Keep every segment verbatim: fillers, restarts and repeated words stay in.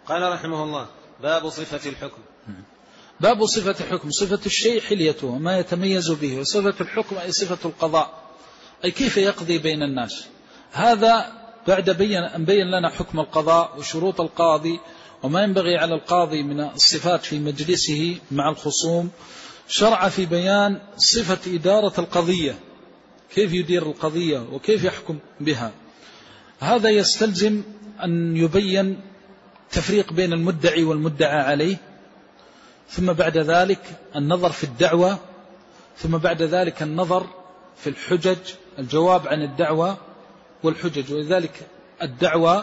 قال رحمه الله: باب صفة الحكم. باب صفة الحكم. صفة الشيء حليته وما يتميز به، وصفة الحكم أي صفة القضاء، أي كيف يقضي بين الناس. هذا بعد بين أن بين لنا حكم القضاء وشروط القاضي وما ينبغي على القاضي من الصفات في مجلسه مع الخصوم، شرع في بيان صفة إدارة القضية، كيف يدير القضية وكيف يحكم بها. هذا يستلزم أن يبين تفريق بين المدعي والمدعى عليه، ثم بعد ذلك النظر في الدعوة، ثم بعد ذلك النظر في الحجج، الجواب عن الدعوة والحجج. ولذلك الدعوة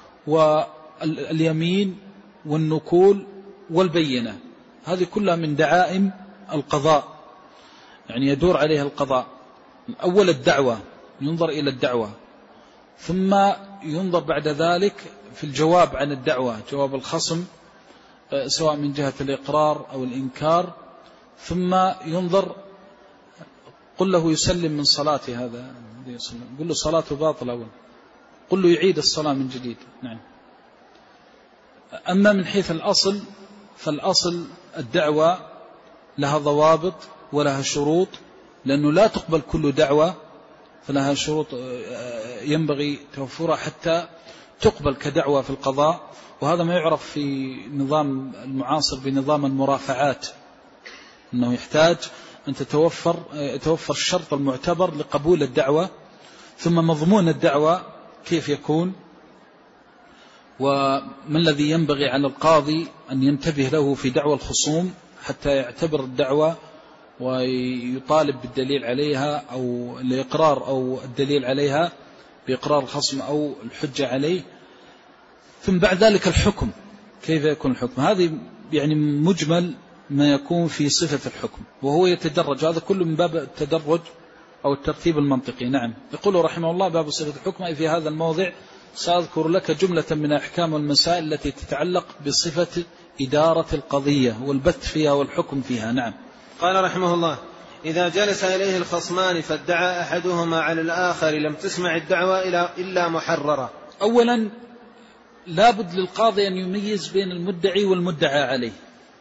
واليمين والنكول والبينة هذه كلها من دعائم القضاء، يعني يدور عليها القضاء. أول الدعوة ينظر إلى الدعوة، ثم ينظر بعد ذلك في الجواب عن الدعوة، جواب الخصم سواء من جهة الإقرار أو الإنكار، ثم ينظر قل له يسلم من صلاته، هذا قل له صلاته باطلة، قل له يعيد الصلاة من جديد. نعم. أما من حيث الأصل فالأصل الدعوة لها ضوابط ولها شروط، لأنه لا تقبل كل دعوة، فلها شروط ينبغي توفرها حتى تقبل كدعوة في القضاء. وهذا ما يعرف في نظام المعاصر بنظام المرافعات، أنه يحتاج أن تتوفر يتوفر الشرط المعتبر لقبول الدعوة، ثم مضمون الدعوة كيف يكون، وما الذي ينبغي على القاضي أن ينتبه له في دعوى الخصوم حتى يعتبر الدعوة ويطالب بالدليل عليها أو الإقرار أو الدليل عليها بإقرار الخصم أو الحجة عليه. ثم بعد ذلك الحكم، كيف يكون الحكم. هذه يعني مجمل ما يكون في صفة الحكم، وهو يتدرج، هذا كله من باب التدرج أو الترتيب المنطقي. نعم. يقول رحمه الله: باب صفة الحكم. أي في هذا الموضع سأذكر لك جملة من أحكام والمسائل التي تتعلق بصفة إدارة القضية والبث فيها والحكم فيها. نعم. قال رحمه الله: إذا جلس إليه الخصمان فادعى أحدهما على الآخر لم تسمع الدعوة إلا محررة. أولا لابد للقاضي أن يميز بين المدعي والمدعى عليه،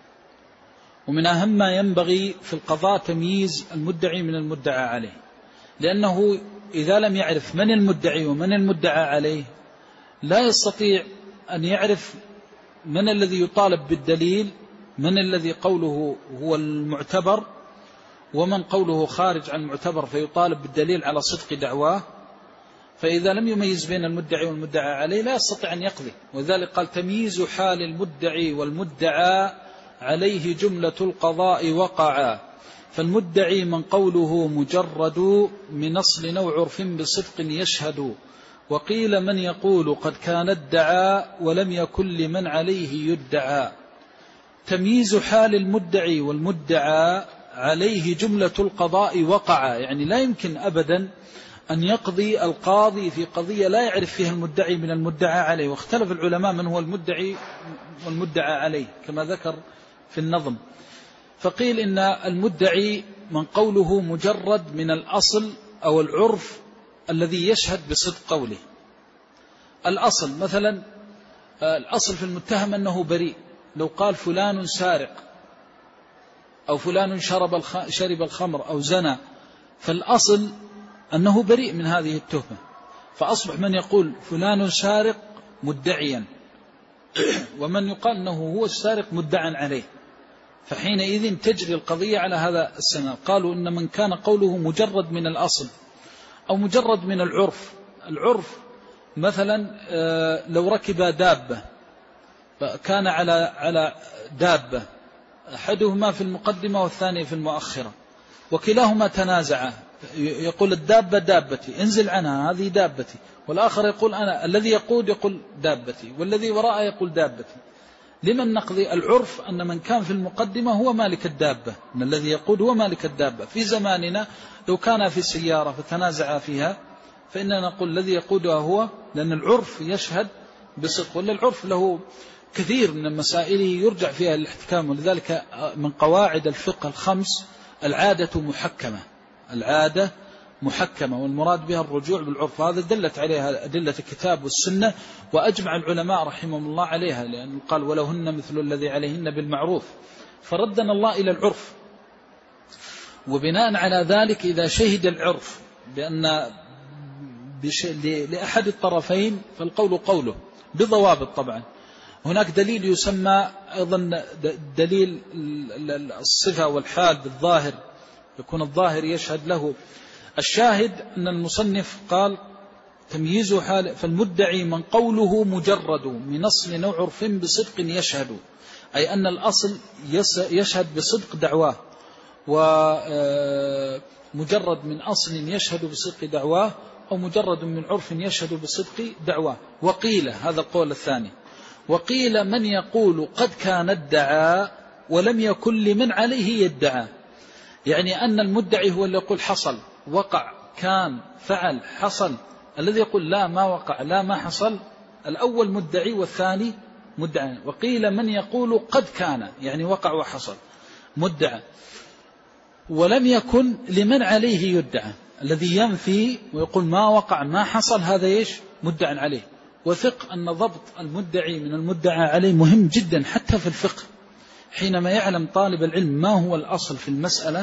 ومن أهم ما ينبغي في القضاء تمييز المدعي من المدعى عليه، لأنه إذا لم يعرف من المدعي ومن المدعى عليه لا يستطيع أن يعرف من الذي يطالب بالدليل، من الذي قوله هو المعتبر، ومن قوله خارج عن المعتبر فيطالب بالدليل على صدق دعواه. فإذا لم يميز بين المدعي والمدعى عليه لا يستطيع أن يقضي. وذلك قال: تمييز حال المدعي والمدعى عليه جملة القضاء وقعا، فالمدعي من قوله مجرد من أصل أو عرف بصدق يشهد، وقيل من يقول قد كان ادعى ولم يكن لمن عليه يدعى. تمييز حال المدعي والمدعى عليه جملة القضاء وقعا، يعني لا يمكن أبدا أن يقضي القاضي في قضية لا يعرف فيها المدعي من المدعى عليه. واختلف العلماء من هو المدعي والمدعى عليه كما ذكر في النظم. فقيل إن المدعي من قوله مجرد من الأصل أو العرف الذي يشهد بصدق قوله. الأصل مثلا، الأصل في المتهم أنه بريء، لو قال فلان سارق أو فلان شرب شرب الخمر أو زنى، فالأصل أنه بريء من هذه التهمة، فأصبح من يقول فلان سارق مدعيا، ومن يقال أنه هو السارق مدعا عليه، فحينئذ تجري القضية على هذا السنة. قالوا إن من كان قوله مجرد من الأصل أو مجرد من العرف، العرف مثلا لو ركب دابة كان على على دابة، أحدهما في المقدمة والثاني في المؤخرة، وكلاهما تنازعا، يقول الدابة دابتي انزل عنها هذه دابتي، والآخر يقول أنا، الذي يقود يقول دابتي والذي وراءه يقول دابتي. لمن نقضي؟ العرف أن من كان في المقدمة هو مالك الدابة، أن الذي يقود هو مالك الدابة. في زماننا لو كان في سيارة فتنازع فيها فإننا نقول الذي يقودها هو، لأن العرف يشهد بصدق، ولا العرف له كثير من مسائله يرجع فيها الاحتكام. ولذلك من قواعد الفقه الخمس العادة محكمة، العادة محكمة، والمراد بها الرجوع بالعرف. هذا دلت عليها أدلة الكتاب والسنة، وأجمع العلماء رحمهم الله عليها، لأنه قال ولهن مثل الذي عليهن بالمعروف، فردنا الله إلى العرف. وبناء على ذلك إذا شهد العرف بأن لأحد الطرفين فالقول قوله بضوابط. طبعا هناك دليل يسمى أيضا دليل الصفة والحال بالظاهر، يكون الظاهر يشهد له. الشاهد أن المصنف قال تمييزه حال، فالمدعي من قوله مجرد من أصل أو عرف بصدق يشهد، أي أن الأصل يشهد بصدق دعواه، ومجرد من أصل يشهد بصدق دعواه، أو مجرد من عرف يشهد بصدق دعواه. وقيل، هذا القول الثاني، وقيل من يقول قد كان ادعى ولم يكن لمن عليه يدعى، يعني أن المدعي هو اللي يقول حصل، وقع، كان، فعل، حصل. الذي يقول لا ما وقع، لا ما حصل، الأول مدعي والثاني مدعى. وقيل من يقول قد كان، يعني وقع وحصل، مدعى، ولم يكن لمن عليه يدعى. الذي ينفي ويقول ما وقع ما حصل هذا إيش؟ مدعى عليه. وثق أن ضبط المدعي من المدعى عليه مهم جدا حتى في الفقه، حينما يعلم طالب العلم ما هو الأصل في المسألة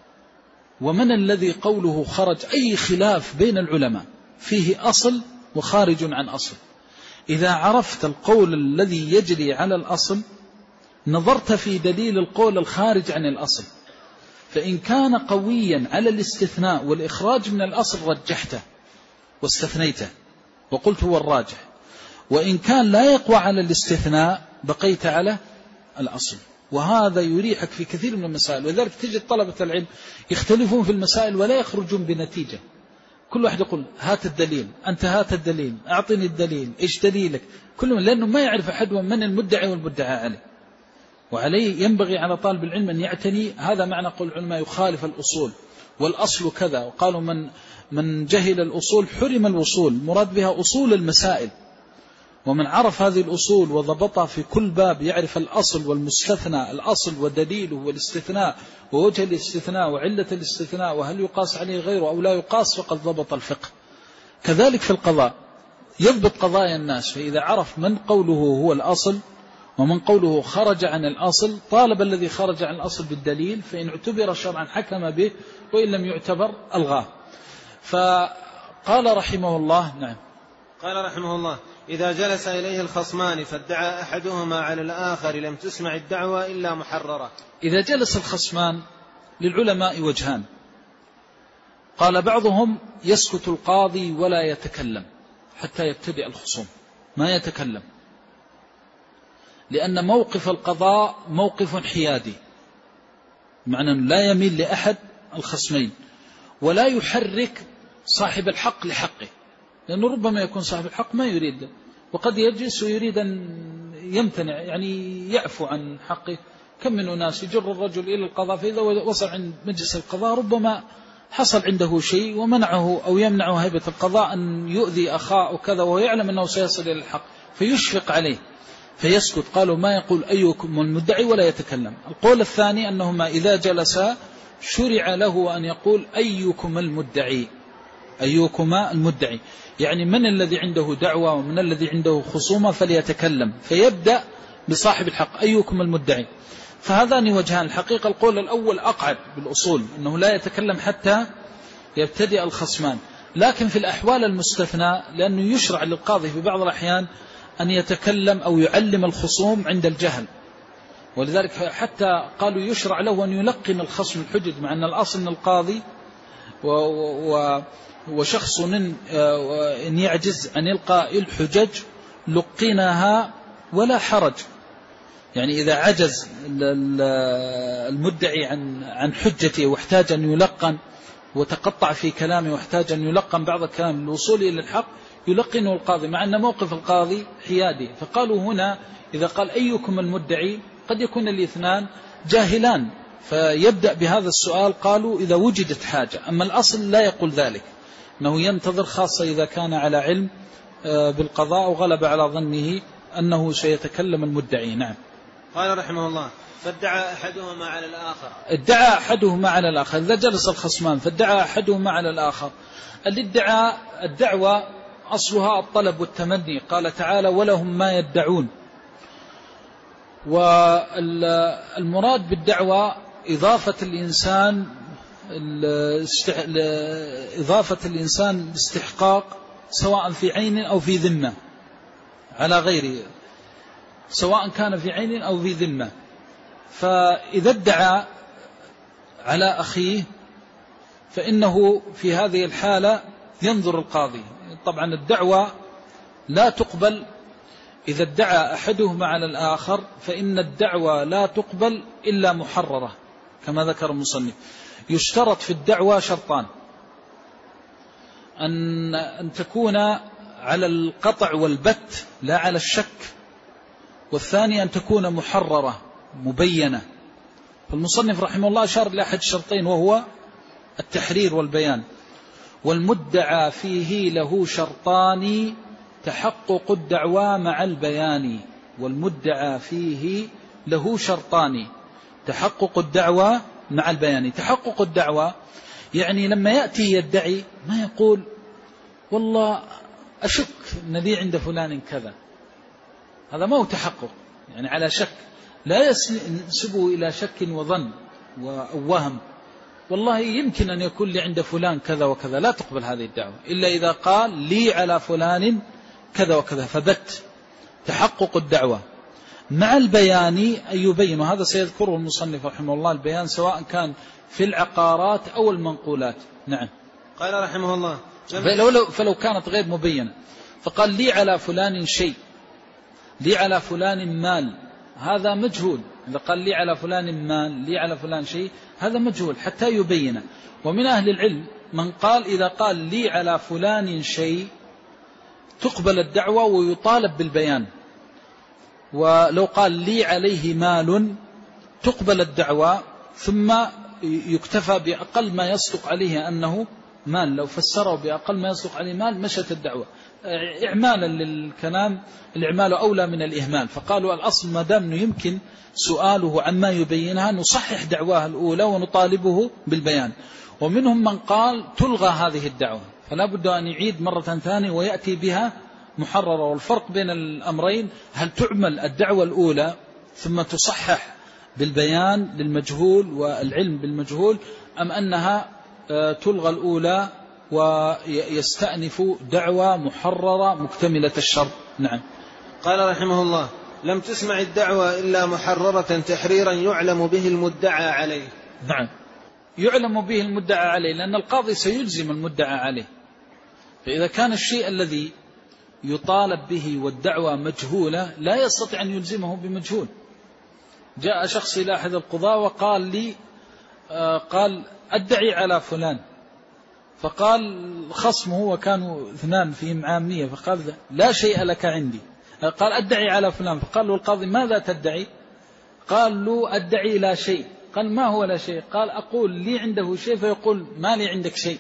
ومن الذي قوله خرج. أي خلاف بين العلماء فيه أصل وخارج عن أصل، إذا عرفت القول الذي يجري على الأصل نظرت في دليل القول الخارج عن الأصل، فإن كان قويا على الاستثناء والإخراج من الأصل رجحته واستثنيته وقلت هو الراجح، وإن كان لا يقوى على الاستثناء بقيت على الأصل. وهذا يريحك في كثير من المسائل. وذلك تجد طلبة العلم يختلفون في المسائل ولا يخرجون بنتيجة، كل واحد يقول هات الدليل، أنت هات الدليل، أعطني الدليل، إيش دليلك، كلهم، لأنه ما يعرف أحد من المدعي والمدعى عليه. وعليه ينبغي على طالب العلم أن يعتني. هذا معنى قول العلماء يخالف الأصول، والأصل كذا، وقالوا من من جهل الأصول حرم الوصول، مراد بها أصول المسائل. ومن عرف هذه الأصول وضبطها في كل باب يعرف الأصل والمستثنى، الأصل ودليله والاستثناء ووجه الاستثناء وعلة الاستثناء وهل يقاس عليه غيره أو لا يقاس، فقد ضبط الفقه. كذلك في القضاء يضبط قضايا الناس، فإذا عرف من قوله هو الأصل ومن قوله خرج عن الأصل طالب الذي خرج عن الأصل بالدليل، فإن اعتبر شرعا حكم به، وإن لم يعتبر ألغاه. فقال رحمه الله، نعم، قال رحمه الله: إذا جلس إليه الخصمان فادعى أحدهما على الآخر لم تسمع الدعوى إلا محررة. إذا جلس الخصمان للعلماء وجهان، قال بعضهم يسكت القاضي ولا يتكلم حتى يبتدئ الخصوم، ما يتكلم، لأن موقف القضاء موقف حيادي، معنى لا يميل لأحد الخصمين، ولا يحرك صاحب الحق لحقه، لأنه ربما يكون صاحب الحق ما يريد، وقد يجلس ويريد أن يمتنع، يعني يعفو عن حقه. كم من أناس يجر الرجل إلى القضاء، فإذا وصل عند مجلس القضاء ربما حصل عنده شيء ومنعه أو يمنعه هيبة القضاء أن يؤذي أخاه وكذا، وهو يعلم أنه سيصل إلى الحق فيشفق عليه فيسكت. قالوا ما يقول أيكم المدعي ولا يتكلم. القول الثاني أنهما إذا جلسا شرع له أن يقول أيكم المدعي، أيكما المدعي، يعني من الذي عنده دعوة ومن الذي عنده خصومة فليتكلم، فيبدأ بصاحب الحق أيكم المدعي. فهذان وجهان. الحقيقة القول الأول أقعد بالأصول، أنه لا يتكلم حتى يبتدئ الخصمان، لكن في الأحوال المستثنى لأنه يشرع للقاضي في بعض الأحيان أن يتكلم أو يعلم الخصوم عند الجهل، ولذلك حتى قالوا يشرع له أن يلقن الخصم الحجج، مع أن الأصل أن القاضي و و وشخص إن يعجز عن إلقاء الحجج لقنها ولا حرج. يعني إذا عجز المدعي عن عن حجته واحتاج أن يلقن وتقطع في كلامه واحتاج أن يلقن بعض الكلام للوصول إلى الحق يلقنه القاضي، مع أن موقف القاضي حيادي. فقالوا هنا إذا قال أيكم المدعي قد يكون الاثنان جاهلان، فيبدأ بهذا السؤال. قالوا إذا وجدت حاجة، أما الأصل لا يقول ذلك، أنه ينتظر، خاصة إذا كان على علم بالقضاء وغلب على ظنه أنه سيتكلم المدعي. نعم. قال رحمه الله: فادعى أحدهما على الآخر ادعى أحدهما على الآخر إذا جلس الخصمان فادعى أحدهما على الآخر. الادعاء الدعوة أصلها الطلب والتمني، قال تعالى ولهم ما يدعون. والمراد بالدعوة إضافة الإنسان إضافة الإنسان باستحقاق سواء في عين أو في ذمة على غيره، سواء كان في عين أو في ذمة. فإذا ادعى على أخيه فإنه في هذه الحالة ينظر القاضي. طبعا الدعوة لا تقبل إذا ادعى أحدهما على الآخر، فإن الدعوة لا تقبل إلا محررة كما ذكر المصنف. يشترط في الدعوة شرطان: أن أن تكون على القطع والبت لا على الشك، والثاني أن تكون محررة مبينة. فالمصنف رحمه الله أشار لأحد الشرطين وهو التحرير والبيان. والمدعى فيه له شرطان: تحقق الدعوى مع البيان. والمدعى فيه له شرطان: تحقق الدعوى مع البيان. تحقق الدعوى يعني لما يأتي يدعي ما يقول والله أشك أن لي عند فلان كذا، هذا ما هو تحقق، يعني على شك، لا ينسبه إلى شك وظن ووهم، والله يمكن أن يكون لي عند فلان كذا وكذا. لا تقبل هذه الدعوة إلا إذا قال لي على فلان كذا وكذا، فبت تحقق الدعوة مع البيان أن يبين. وهذا سيذكره المصنف رحمه الله، البيان سواء كان في العقارات أو المنقولات. نعم. قال رحمه الله فلو, فلو كانت غير مبينة فقال لي على فلان شيء، لي على فلان مال، هذا مجهول. إذا قال لي على فلان مال، لي على فلان شيء، هذا مجهول حتى يبين. ومن أهل العلم من قال إذا قال لي على فلان شيء تقبل الدعوة ويطالب بالبيان، ولو قال لي عليه مال تقبل الدعوة ثم يكتفى بأقل ما يصدق عليه أنه مال. لو فسره بأقل ما يصدق عليه مال مشت الدعوة. إعمالا للكلام، الإعمال أولى من الإهمال. فقالوا الأصل ما دام يمكن سؤاله عما يبينها نصحح دعواه الأولى ونطالبه بالبيان. ومنهم من قال تلغى هذه الدعوة، فلا بد أن يعيد مرة ثانية ويأتي بها محررة. والفرق بين الأمرين: هل تعمل الدعوة الأولى ثم تصحح بالبيان للمجهول والعلم بالمجهول، أم أنها تلغى الأولى ويستأنف دعوة محررة مكتملة الشرط؟ نعم. قال رحمه الله: لم تسمع الدعوة إلا محررة تحريرا يعلم به المدعى عليه. نعم، يعلم به المدعى عليه، لأن القاضي سيلزم المدعى عليه. فإذا كان الشيء الذي يطالب به والدعوة مجهولة لا يستطيع أن يلزمه بمجهول. جاء شخص إلى أحد القضاة وقال لي آه قال أدعي على فلان، فقال خصمه وكانوا اثنان فيهم عامية، فقال لا شيء لك عندي. قال أدعي على فلان، فقال له القاضي ماذا تدعي؟ قال له أدعي لا شيء. قال ما هو لا شيء؟ قال أقول لي عنده شيء فيقول ما لي عندك شيء.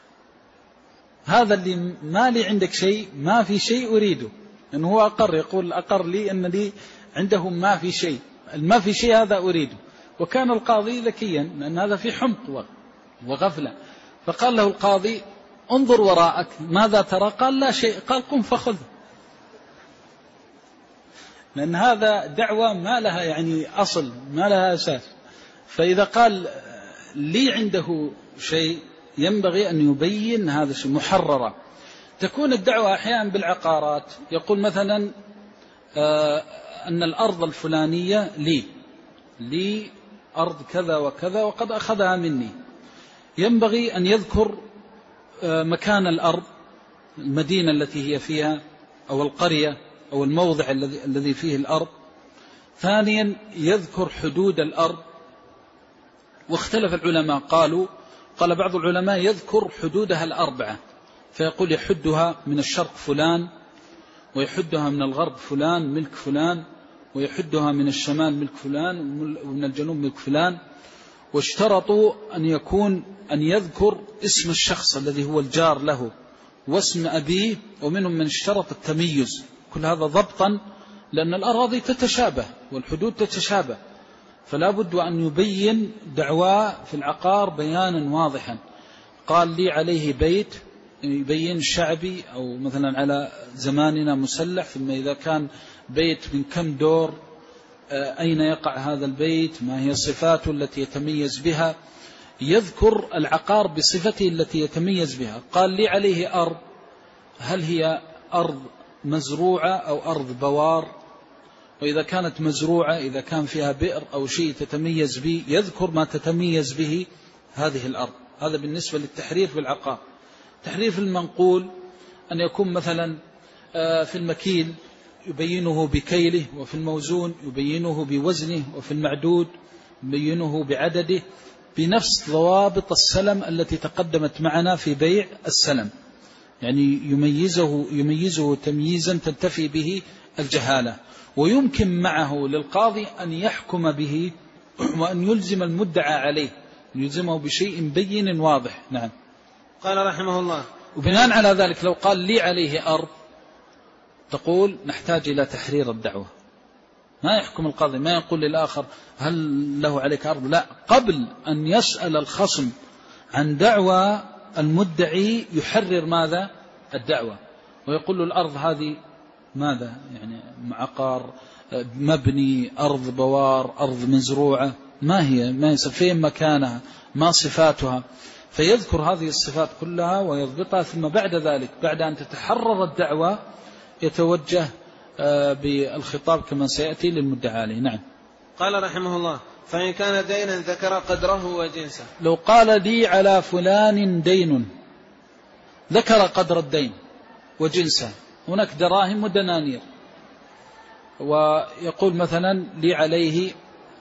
هذا اللي ما لي عندك شيء ما في شيء أريده، أنه هو أقر، يقول أقر لي أن لي عنده ما في شيء، ما في شيء هذا أريده. وكان القاضي ذكيا لأن هذا في حمق وغفلة، فقال له القاضي انظر وراءك ماذا ترى؟ قال لا شيء. قال قم فخذ، لأن هذا دعوة ما لها يعني أصل، ما لها أساس. فإذا قال لي عنده شيء ينبغي أن يبين هذا الشيء محررة. تكون الدعوة أحيانا بالعقارات، يقول مثلا آه أن الأرض الفلانية لي لي أرض كذا وكذا وقد أخذها مني. ينبغي أن يذكر آه مكان الأرض، المدينة التي هي فيها أو القرية أو الموضع الذي الذي فيه الأرض. ثانيا يذكر حدود الأرض. واختلف العلماء، قالوا قال بعض العلماء يذكر حدودها الأربعة، فيقول يحدها من الشرق فلان، ويحدها من الغرب فلان ملك فلان، ويحدها من الشمال ملك فلان، ومن الجنوب ملك فلان. واشترطوا أن يكون أن يذكر اسم الشخص الذي هو الجار له واسم أبيه. ومنهم من اشترط التميز. كل هذا ضبطا، لأن الأراضي تتشابه والحدود تتشابه، فلا بد أن يبين دعواه في العقار بيانا واضحا. قال لي عليه بيت، يبين شعبي أو مثلا على زماننا مسلح، ثم إذا كان بيت من كم دور، أين يقع هذا البيت، ما هي صفاته التي يتميز بها، يذكر العقار بصفته التي يتميز بها. قال لي عليه أرض، هل هي أرض مزروعة أو أرض بوار، وإذا كانت مزروعة إذا كان فيها بئر أو شيء تتميز به، يذكر ما تتميز به هذه الأرض. هذا بالنسبة للتحرير في العقار. تحرير في المنقول أن يكون مثلا في المكيل يبينه بكيله، وفي الموزون يبينه بوزنه، وفي المعدود يبينه بعدده، بنفس ضوابط السلم التي تقدمت معنا في بيع السلم، يعني يميزه, يميزه تمييزا تنتفي به الجهالة، ويمكن معه للقاضي أن يحكم به وأن يلزم المدعى عليه، يلزمه بشيء بين واضح. نعم. قال رحمه الله: وبناء على ذلك لو قال لي عليه أرض، تقول نحتاج إلى تحرير الدعوة. ما يحكم القاضي، ما يقول للآخر هل له عليك أرض، لا، قبل أن يسأل الخصم عن دعوى المدعي يحرر ماذا؟ الدعوة، ويقول له الأرض هذه ماذا، يعني عقار، مبني، أرض بوار، أرض مزروعة، ما هي، ما يصير، فين مكانها، ما صفاتها، فيذكر هذه الصفات كلها ويضبطها. ثم بعد ذلك بعد أن تتحرر الدعوة يتوجه بالخطاب كما سيأتي للمدعى عليه. نعم. قال رحمه الله: فإن كان دينا ذكر قدره وجنسه. لو قال لي على فلان دين، ذكر قدر الدين وجنسه، هناك دراهم ودنانير، ويقول مثلا لي عليه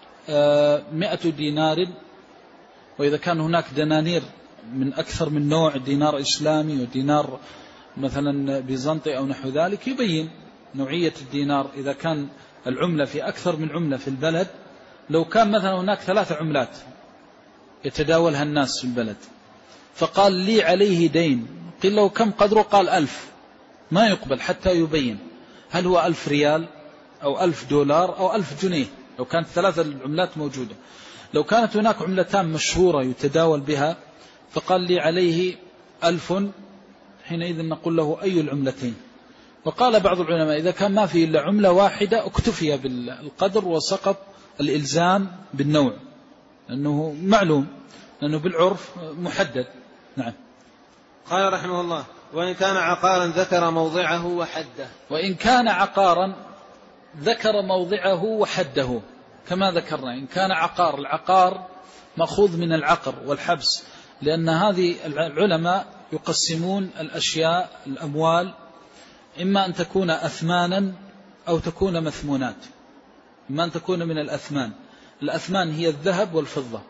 مئة دينار، وإذا كان هناك دنانير من أكثر من نوع، دينار إسلامي ودينار مثلا بيزنطي أو نحو ذلك، يبين نوعية الدينار. إذا كان العملة في أكثر من عملة في البلد، لو كان مثلا هناك ثلاث عملات يتداولها الناس في البلد، فقال لي عليه دين، قيل له كم قدره، قال ألف، ما يقبل حتى يبين هل هو ألف ريال أو ألف دولار أو ألف جنيه، لو كانت ثلاثة العملات موجودة. لو كانت هناك عملتان مشهورة يتداول بها، فقال لي عليه ألف، حينئذ نقول له أي العملتين. وقال بعض العلماء إذا كان ما في إلا عملة واحدة اكتفي بالقدر وسقط الإلزام بالنوع، لأنه معلوم، لأنه بالعرف محدد. نعم. قال رحمه الله: وإن كان عقارا ذكر موضعه وحده. وإن كان عقارا ذكر موضعه وحده، كما ذكرنا. إن كان عقار، العقار مأخوذ من العقر والحبس، لأن هذه العلماء يقسمون الأشياء الأموال إما أن تكون أثمانا أو تكون مثمونات. إما أن تكون من الأثمان، الأثمان هي الذهب والفضة،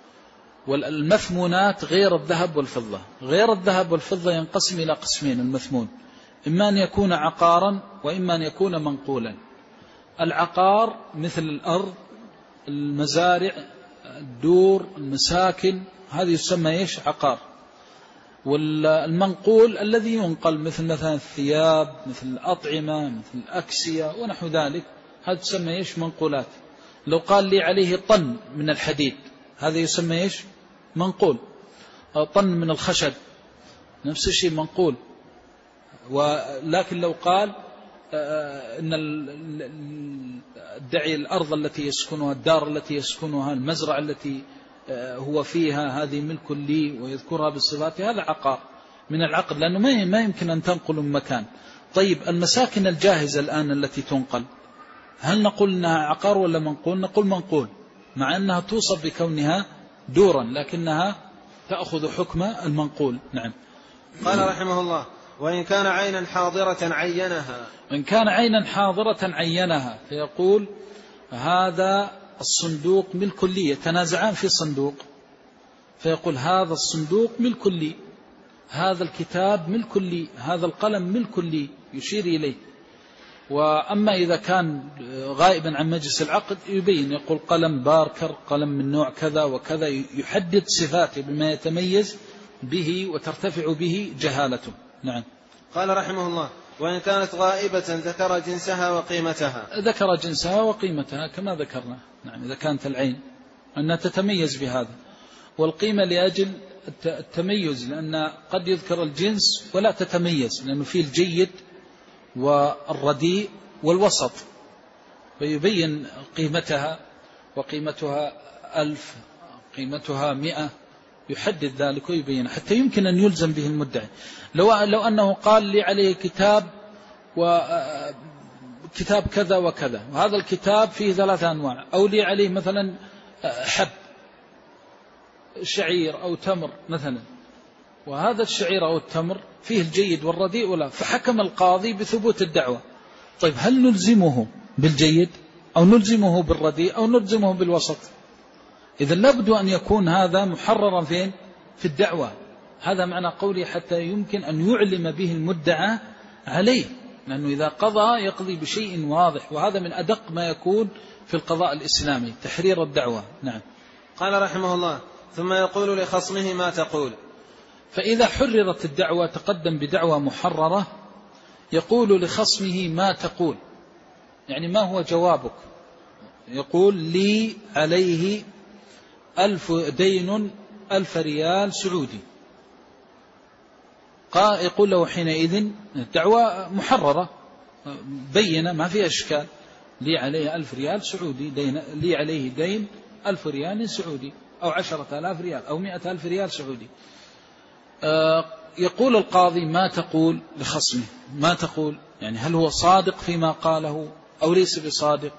والمثمونات غير الذهب والفضة. غير الذهب والفضة ينقسم إلى قسمين المثمون، إما أن يكون عقارا وإما أن يكون منقولا. العقار مثل الأرض، المزارع، الدور، المساكن، هذه يسمى إيش؟ عقار. والمنقول الذي ينقل مثل مثلا الثياب، مثل الأطعمة، مثل الأكسية ونحو ذلك، هذا يسمى إيش؟ منقولات. لو قال لي عليه طن من الحديد، هذا يسمى إيش؟ منقول. أو طن من الخشب، نفس الشيء منقول. ولكن لو قال إن الدعي الأرض التي يسكنها، الدار التي يسكنها، المزرعة التي هو فيها، هذه ملك لي، ويذكرها بالصفات، هذا عقار من العقد، لأنه ما يمكن أن تنقل من مكان. طيب المساكن الجاهزة الآن التي تنقل، هل نقول أنها عقار ولا منقول؟ نقول منقول، مع أنها توصف بكونها دورا لكنها تأخذ حكم المنقول. نعم. قال رحمه الله: وإن كان عينا حاضرة عينها. وإن كان عينا حاضرة عينها، فيقول هذا الصندوق ملك لي، يتنازعان في صندوق، فيقول هذا الصندوق ملك لي، هذا الكتاب ملك لي، هذا القلم ملك لي، يشير إليه. وأما إذا كان غائبا عن مجلس العقد يبين، يقول قلم باركر، قلم من نوع كذا وكذا، يحدد صفاته بما يتميز به وترتفع به جهالته. نعم. قال رحمه الله: وإن كانت غائبة ذكر جنسها وقيمتها. ذكر جنسها وقيمتها كما ذكرنا. نعم إذا كانت العين أنها تتميز بهذا، والقيمة لأجل التميز، لأن قد يذكر الجنس ولا تتميز، لأنه فيه الجيد والرديء والوسط، فيبين قيمتها، وقيمتها ألف، قيمتها مئة، يحدد ذلك ويبين حتى يمكن أن يلزم به المدعي. لو, لو أنه قال لي عليه كتاب وكتاب كذا وكذا، وهذا الكتاب فيه ثلاثة أنواع، أو لي عليه مثلا حب شعير أو تمر مثلا، وهذا الشعير أو التمر فيه الجيد والرديء ولا، فحكم القاضي بثبوت الدعوة. طيب هل نلزمه بالجيد أو نلزمه بالرديء أو نلزمه بالوسط؟ إذا لابد أن يكون هذا محررا فين؟ في الدعوة. هذا معنى قولي حتى يمكن أن يعلم به المدعى عليه، لأنه إذا قضى يقضي بشيء واضح، وهذا من أدق ما يكون في القضاء الإسلامي، تحرير الدعوة. نعم. قال رحمه الله: ثم يقول لخصمه: ما تقول؟ فإذا حررت الدعوة، تقدم بدعوة محررة، يقول لخصمه: ما تقول؟ يعني ما هو جوابك؟ يقول: لي عليه ألف دين ألف ريال سعودي. قال يقول له حينئذ الدعوة محررة بينة ما فيها إشكال، لي عليه ألف ريال سعودي دين، لي عليه دين ألف ريال سعودي، أو عشرة آلاف ريال، أو مئة ألف ريال سعودي. آه يقول القاضي: ما تقول لخصمه؟ ما تقول يعني هل هو صادق فيما قاله أو ليس بصادق؟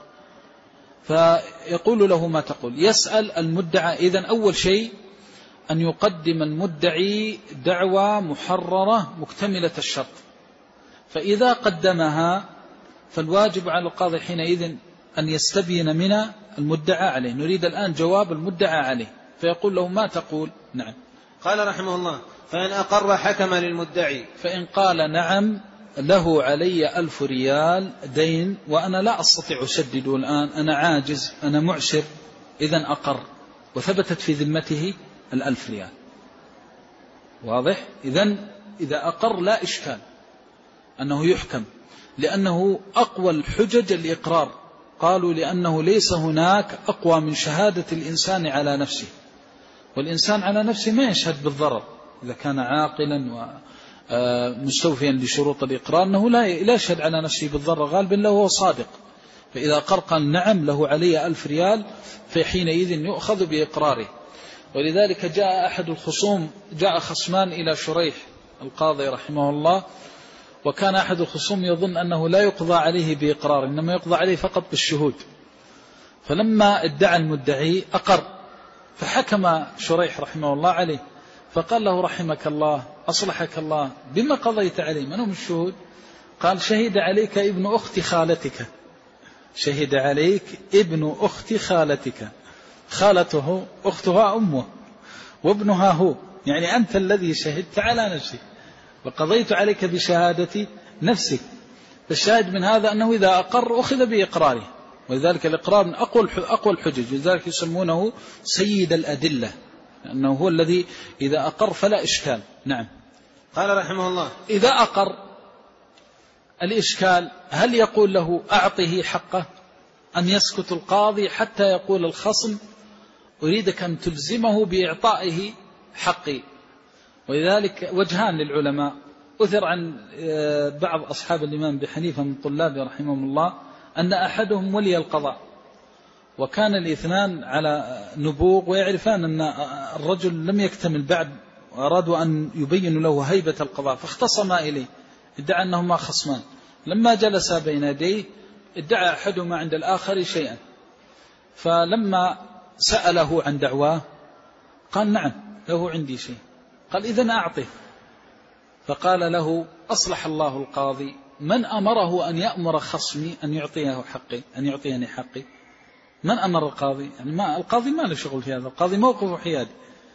فيقول له: ما تقول؟ يسأل المدعى. إذن أول شيء أن يقدم المدعي دعوى محررة مكتملة الشرط، فإذا قدمها فالواجب على القاضي حينئذ أن يستبين من المدعى عليه. نريد الآن جواب المدعى عليه، فيقول له: ما تقول؟ نعم. قال رحمه الله: فإن أقر حكم للمدعي. فإن قال: نعم له علي ألف ريال دين وأنا لا أستطيع أسدد الآن، أنا عاجز، أنا معسر، إذن أقر، وثبتت في ذمته الألف ريال. واضح؟ إذن إذا أقر لا إشكال أنه يحكم، لأنه أقوى الحجج الإقرار. قالوا: لأنه ليس هناك أقوى من شهادة الإنسان على نفسه، والإنسان على نفسه ما يشهد بالضرر إذا كان عاقلا ومستوفيا لشروط الإقرار، أنه لا يشهد على نفسه بالضرر غالبا له هو صادق. فإذا أقر قال: نعم له علي ألف ريال، فحينئذ يؤخذ بإقراره. ولذلك جاء أحد الخصوم، جاء خصمان إلى شريح القاضي رحمه الله، وكان أحد الخصوم يظن أنه لا يقضى عليه بإقرار، إنما يقضى عليه فقط بالشهود. فلما ادعى المدعي أقر، فحكم شريح رحمه الله عليه، فقال له: رحمك الله، أصلحك الله، بما قضيت عليه؟ من هم الشهود؟ قال: شهد عليك ابن أخت خالتك، شهد عليك ابن أخت خالتك، خالته أختها أمه وابنها هو، يعني أنت الذي شهدت على نفسك وقضيت عليك بشهادة نفسك. فالشاهد من هذا أنه إذا أقر أخذ بإقراره، ولذلك الإقرار من أقوى الحجج، لذلك يسمونه سيد الأدلة، لأنه هو الذي إذا أقر فلا إشكال. نعم. قال رحمه الله: إذا أقر الإشكال هل يقول له: أعطه حقه، أن يسكت القاضي حتى يقول الخصم: أريدك أن تلزمه بإعطائه حقي؟ ولذلك وجهان للعلماء. أثر عن بعض أصحاب الإمام أبي حنيفة من طلابه رحمهم الله أن أحدهم ولي القضاء، وكان الاثنان على نبوغ ويعرفان أن الرجل لم يكتمل بعد، وأرادوا أن يبينوا له هيبة القضاء، فاختصما إليه، ادعى أنهما خصمان. لما جلس بين يديه ادعى أحدهما عند الآخر شيئا، فلما سأله عن دعواه قال: نعم له عندي شيء. قال: إذن أعطه. فقال له: أصلح الله القاضي، من أمره أن يأمر خصمي أن يعطيه حقي، أن يعطيني حقي؟ من أمر القاضي؟ يعني ما القاضي ما له شغل في هذا، القاضي موقف حيادي.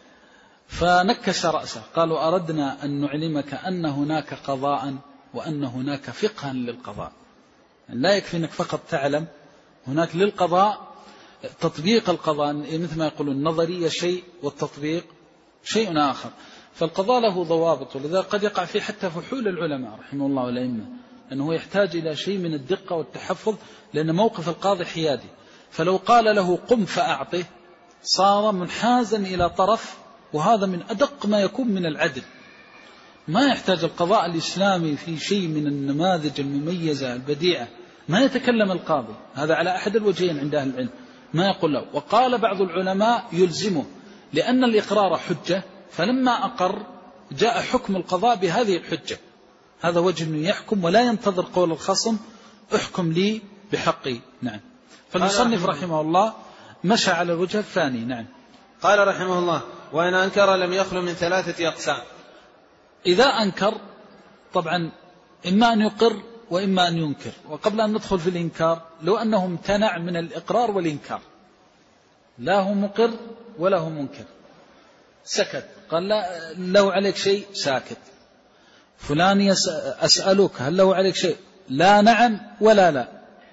فنكس رأسه. قالوا: أردنا أن نعلمك أن هناك قضاء وأن هناك فقها للقضاء، يعني لا يكفي أنك فقط تعلم، هناك للقضاء تطبيق القضاء، مثل ما يقولون النظرية شيء والتطبيق شيء آخر. فالقضاء له ضوابط، ولذلك قد يقع فيه حتى فحول العلماء رحمه الله والأئمة، أنه يحتاج إلى شيء من الدقة والتحفظ، لأن موقف القاضي حيادي. فلو قال له قم فأعطه صار منحازا إلى طرف، وهذا من أدق ما يكون من العدل. ما يحتاج القضاء الإسلامي في شيء من النماذج المميزة البديعة، ما يتكلم القاضي، هذا على أحد الوجهين عند أهل العلم، ما يقول له. وقال بعض العلماء يلزمه، لأن الإقرار حجة، فلما أقر جاء حكم القضاء بهذه الحجة، هذا وجه أنه يحكم ولا ينتظر قول الخصم احكم لي بحقي. نعم. فالمصنف رحمه الله مشى على الوجه الثاني. نعم. قال رحمه الله: وإن أنكر لم يخلو من ثلاثة أقسام. إذا أنكر طبعا إما أن يقر وإما أن ينكر. وقبل أن ندخل في الإنكار، لو أنه امتنع من الإقرار والإنكار، لا هو مقر ولا هو منكر، سكت، قال لا له عليك شيء، ساكت. فلان أسألك هل له عليك شيء، لا نعم ولا لا،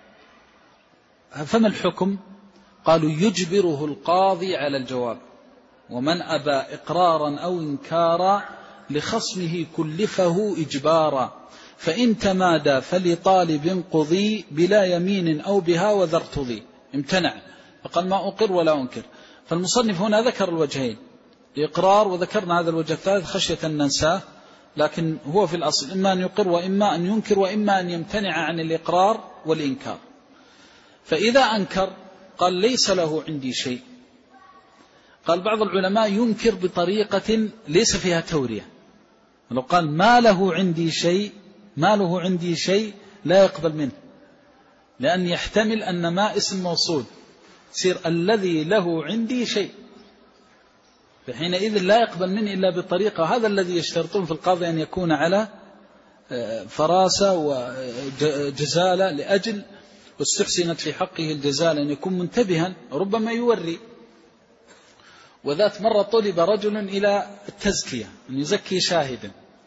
فما الحكم؟ قالوا يجبره القاضي على الجواب، ومن أبى إقرارا أو إنكارا لخصمه كلفه إجبارا، فإن تمادى فلطالب قضي بلا يمين أو بها وذرتضي. امتنع فقال ما أقر ولا أنكر. فالمصنف هنا ذكر الوجهين، الإقرار، وذكرنا هذا الوجه الثالث خشية أن ننساه، لكن هو في الأصل إما أن يقر وإما أن ينكر وإما أن يمتنع عن الإقرار والإنكار. فإذا أنكر قال ليس له عندي شيء. قال بعض العلماء ينكر بطريقة ليس فيها تورية، لو قال ما له عندي شيء، ما له عندي شيء لا يقبل منه، لأن يحتمل أن ما اسم موصول، يصير الذي له عندي شيء، فحينئذ لا يقبل منه إلا بطريقة. هذا الذي يشترطون في القاضي أن يكون على فراسة وجزالة، لأجل واستحسنت في حقه الجزالة، أن يكون منتبها، ربما يوري. وذات مرة طلب رجل إلى التزكية أن يزكي شاهدا،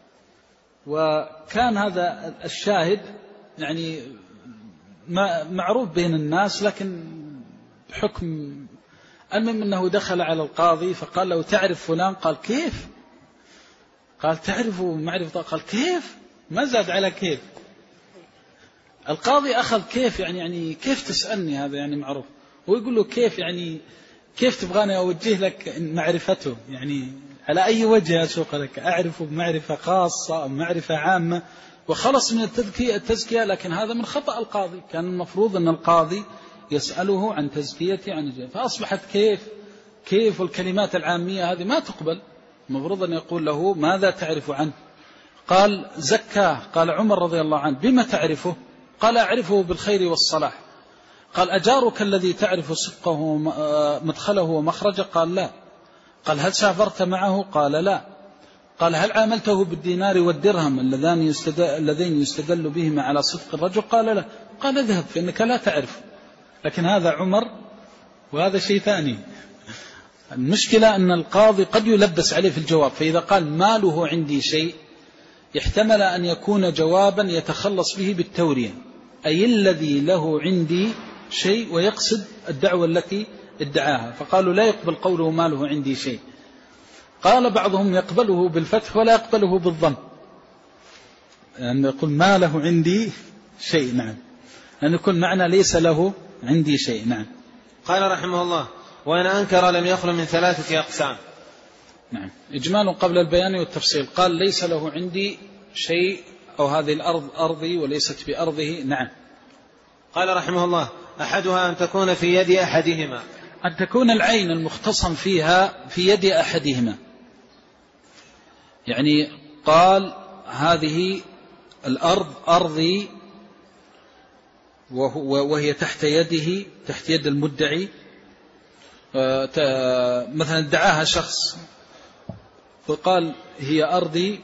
وكان هذا الشاهد يعني معروف بين الناس، لكن بحكم المهم أنه دخل على القاضي فقال له تعرف فلان؟ قال كيف؟ قال تعرفه معرفة؟ قال كيف؟ ما زاد على كيف. القاضي أخذ كيف يعني يعني كيف تسألني؟ هذا يعني معروف. ويقول له كيف يعني كيف تبغاني أوجه لك معرفته؟ يعني على أي وجه أسوق لك؟ أعرفه بمعرفة خاصة أو معرفة عامة؟ وخلص من التزكية التزكية لكن هذا من خطأ القاضي. كان المفروض أن القاضي يسأله عن تزكيته عن الجهة. فأصبحت كيف كيف والكلمات العامية هذه ما تقبل. المفروض أن يقول له ماذا تعرف عنه؟ قال زكاه. قال عمر رضي الله عنه بما تعرفه؟ قال أعرفه بالخير والصلاح. قال أجارك الذي تعرف صدقه مدخله ومخرجه؟ قال لا. قال هل سافرت معه؟ قال لا. قال هل عاملته بالدينار والدرهم اللذين يستدل بهما على صدق الرجل؟ قال لا. قال اذهب فإنك لا تعرف. لكن هذا عمر وهذا شيء ثاني. المشكلة أن القاضي قد يلبس عليه في الجواب، فإذا قال ما له عندي شيء يحتمل أن يكون جوابا يتخلص به بالتورية، أي الذي له عندي شيء، ويقصد الدعوة التي ادعاها. فقالوا لا يقبل قوله ما له عندي شيء. قال بعضهم يقبله بالفتح ولا يقبله بالضم، يعني يقول ما له عندي شيء. نعم، أن يكون معنى ليس له عندي شيء. نعم. قال رحمه الله وإن أنكر لم يخل من ثلاثة أقسام. نعم، إجمال قبل البيان والتفصيل. قال ليس له عندي شيء، أو هذه الأرض أرضي وليست بأرضه. نعم. قال رحمه الله أحدها أن تكون في يد أحدهما، أن تكون العين المختصم فيها في يد أحدهما. يعني قال هذه الأرض أرضي وهي تحت يده، تحت يد المدعي. مثلا ادعاها شخص فقال هي أرضي،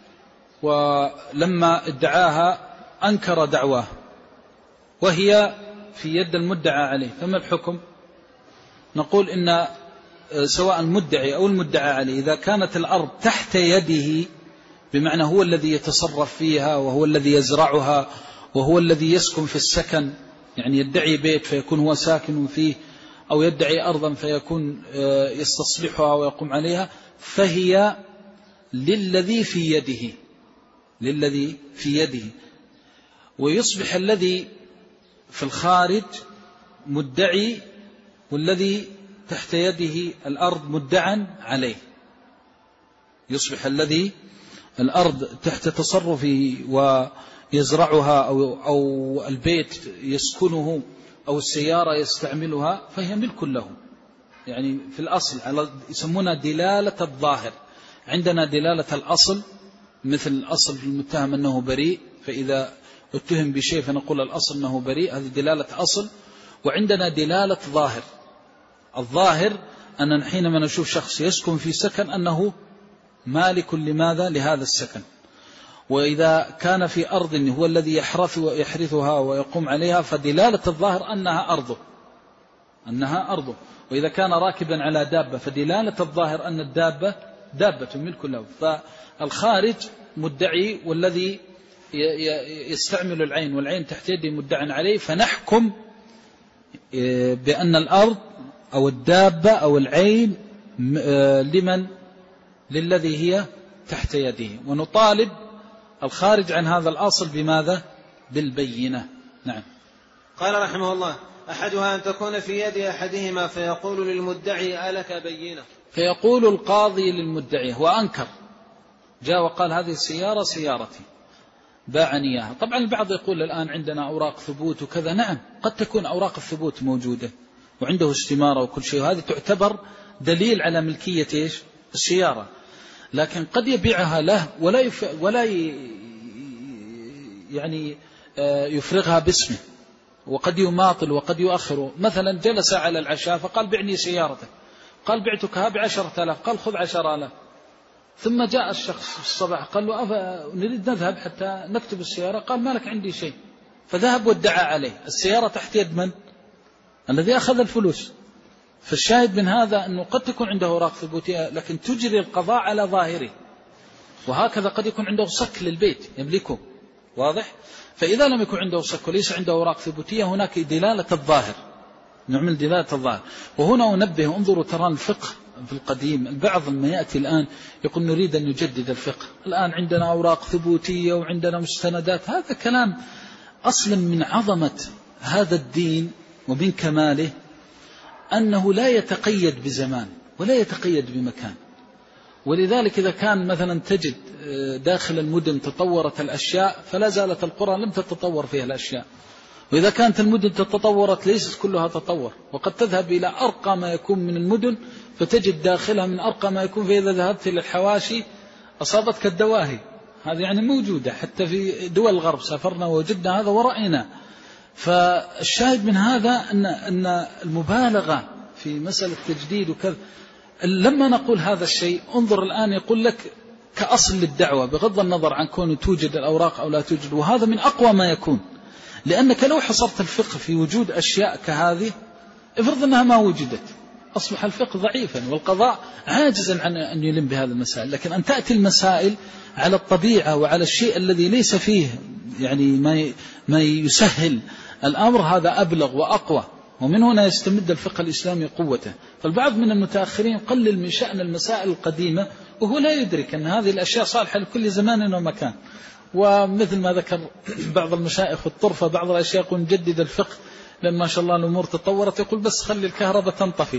ولما ادعاها أنكر دعواه وهي في يد المدعى عليه، فما الحكم؟ نقول إن سواء المدعي أو المدعى عليه إذا كانت الأرض تحت يده، بمعنى هو الذي يتصرف فيها وهو الذي يزرعها وهو الذي يسكن في السكن، يعني يدعي بيت فيكون هو ساكن فيه، أو يدعي أرضا فيكون يستصلحها ويقوم عليها، فهي للذي في يده، للذي في يده. ويصبح الذي في الخارج مدعي والذي تحت يده الأرض مدعا عليه. يصبح الذي الأرض تحت تصرفه ويزرعها أو, أو البيت يسكنه أو السيارة يستعملها فهي ملك له. يعني في الأصل يسمونها دلالة الظاهر. عندنا دلالة الأصل مثل الأصل في المتهم أنه بريء، فإذا اتهم بشيء فنقول الأصل أنه بريء، هذه دلالة أصل. وعندنا دلالة ظاهر. الظاهر أننا حينما نشوف شخص يسكن في سكن أنه مالك لماذا؟ لهذا السكن. وإذا كان في أرض هو الذي يحرث ويحرثها ويقوم عليها فدلالة الظاهر أنها أرضه أنها أرضه. وإذا كان راكبا على دابة فدلالة الظاهر أن الدابة دابة ملك له. فالخارج مدعي والذي يستعمل العين والعين تحت يده مدعى عليه، فنحكم بأن الأرض أو الدابة أو العين لمن؟ للذي هي تحت يده، ونطالب الخارج عن هذا الأصل بماذا؟ بالبينة. نعم. قال رحمه الله: أحدها أن تكون في يد أحدهما فيقول للمدعي ألك بينة. فيقول القاضي للمدعي، هو أنكر، جاء وقال هذه السيارة سيارتي، باعني إياها. طبعا البعض يقول الآن عندنا أوراق ثبوت وكذا. نعم، قد تكون أوراق الثبوت موجودة وعنده استمارة وكل شيء، وهذه تعتبر دليل على ملكية إيش؟ السيارة. لكن قد يبيعها له ولا يف... ولا ي... يعني يفرغها باسمه، وقد يماطل وقد يؤخر. مثلا جلس على العشاء فقال بعني سيارتك، قال بعتكها بعشرة آلاف، قال خذ عشر آلاف. ثم جاء الشخص في الصباح قال له نريد نذهب حتى نكتب السيارة، قال ما لك عندي شيء، فذهب وادعى عليه. السيارة تحت يد من؟ الذي أخذ الفلوس. فالشاهد من هذا أنه قد تكون عنده أوراق ثبوتية لكن تجري القضاء على ظاهره، وهكذا قد يكون عنده صك للبيت يملكه، واضح؟ فإذا لم يكن عنده صك وليس عنده أوراق ثبوتية هناك دلالة الظاهر، نعمل دلالة الظاهر. وهنا أنبه، انظروا ترى الفقه في القديم البعض لما يأتي الآن يقول نريد أن نجدد الفقه، الآن عندنا أوراق ثبوتية وعندنا مستندات. هذا كلام أصلا من عظمة هذا الدين ومن كماله أنه لا يتقيد بزمان ولا يتقيد بمكان. ولذلك إذا كان مثلا تجد داخل المدن تطورت الأشياء فلا زالت القرى لم تتطور فيها الأشياء، وإذا كانت المدن تتطورت ليست كلها تطور، وقد تذهب إلى أرقى ما يكون من المدن فتجد داخلها من أرقى ما يكون، فإذا ذهبت إلى الحواشي أصابتك الدواهي. هذه يعني موجودة حتى في دول الغرب، سافرنا ووجدنا هذا ورأينا. فالشاهد من هذا أن أن المبالغة في مسألة التجديد وكذا. لما نقول هذا الشيء انظر الآن يقول لك كأصل للدعوة بغض النظر عن كون توجد الأوراق أو لا توجد، وهذا من أقوى ما يكون، لأنك لو حصرت الفقه في وجود أشياء كهذه افرض أنها ما وجدت أصبح الفقه ضعيفا والقضاء عاجزا عن أن يلم بهذه المسائل. لكن أن تأتي المسائل على الطبيعة وعلى الشيء الذي ليس فيه يعني ما ما يسهل الأمر، هذا أبلغ وأقوى، ومن هنا يستمد الفقه الإسلامي قوته. فالبعض من المتأخرين يقلل من شأن المسائل القديمة وهو لا يدرك أن هذه الأشياء صالحة لكل زمان ومكان. ومثل ما ذكر بعض المشايخ في الطرفة بعض الأشياء يقول نجدد الفقه لأن ما شاء الله الأمور تطورت، يقول بس خلي الكهرباء تنطفي،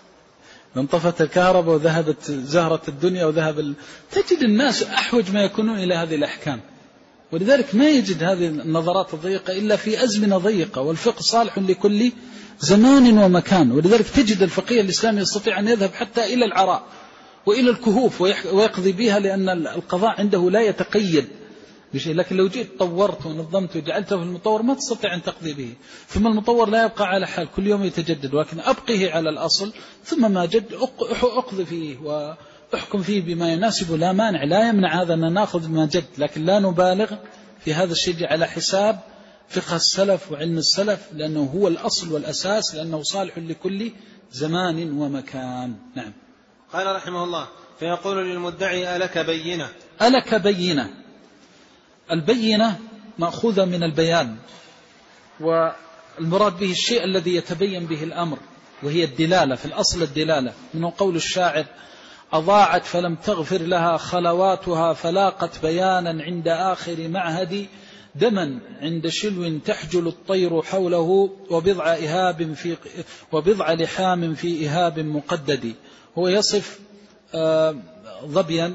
انطفت الكهرباء وذهبت زهرة الدنيا وذهب ال... تجد الناس أحوج ما يكونون إلى هذه الأحكام. ولذلك ما يجد هذه النظرات الضيقة إلا في أزمنة ضيقة، والفقه صالح لكل زمان ومكان. ولذلك تجد الفقيه الإسلامي يستطيع أن يذهب حتى إلى العراء وإلى الكهوف ويقضي بها، لأن القضاء عنده لا يتقيد بشيء. لكن لو جئت طورت ونظمت وجعلته في المطور ما تستطيع أن تقضي به، ثم المطور لا يبقى على حال كل يوم يتجدد، ولكن أبقيه على الأصل ثم ما جد أقضي فيه وأحكم فيه بما يناسب. لا مانع، لا يمنع هذا أن نأخذ ما جد، لكن لا نبالغ في هذا الشيء على حساب فقه السلف وعلم السلف، لأنه هو الأصل والأساس، لأنه صالح لكل زمان ومكان. نعم. قال رحمه الله: فيقول للمدعي ألك بينة. ألك بينة، البينة مأخوذة من البيان، والمراد به الشيء الذي يتبين به الأمر، وهي الدلالة في الأصل الدلالة. منه قول الشاعر: أضاعت فلم تغفر لها خلواتها فلاقت بيانا عند آخر معهد دما عند شلو تحجل الطير حوله وبضع إهاب في وبضع لحام في إهاب مقدد. هو يصف ظبيا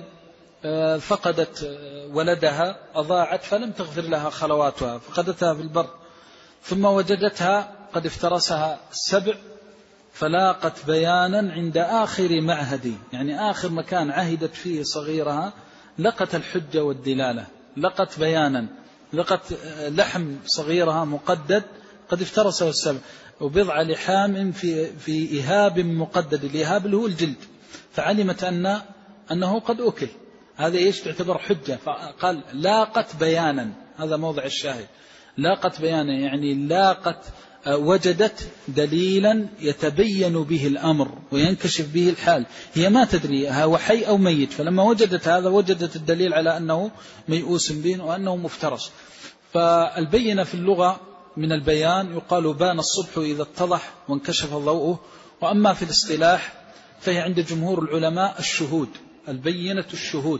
فقدت ولدها أضاعت فلم تغفر لها خلواتها، فقدتها في البر ثم وجدتها قد افترسها السبع فلاقت بيانا عند آخر معهد، يعني آخر مكان عهدت فيه صغيرها لقت الحجة والدلالة، لقت بيانا، لقت لحم صغيرها مقدد قد افترسه السبع، وبضع لحام في في إهاب مقدد. الإهاب اللي هو الجلد، فعلمت أن أنه قد أكل. هذا إيش تعتبر حجة؟ فقال لاقت بيانا، هذا موضع الشاهد، لاقت بيانا يعني لاقت وجدت دليلا يتبين به الأمر وينكشف به الحال. هي ما تدري هو حي أو ميت، فلما وجدت هذا وجدت الدليل على أنه ميؤوس به وأنه مفترس. فالبينة في اللغة من البيان يقال بان الصبح إذا اتضح وانكشف ضوءه. وأما في الاصطلاح فهي عند جمهور العلماء الشهود، البينة الشهود،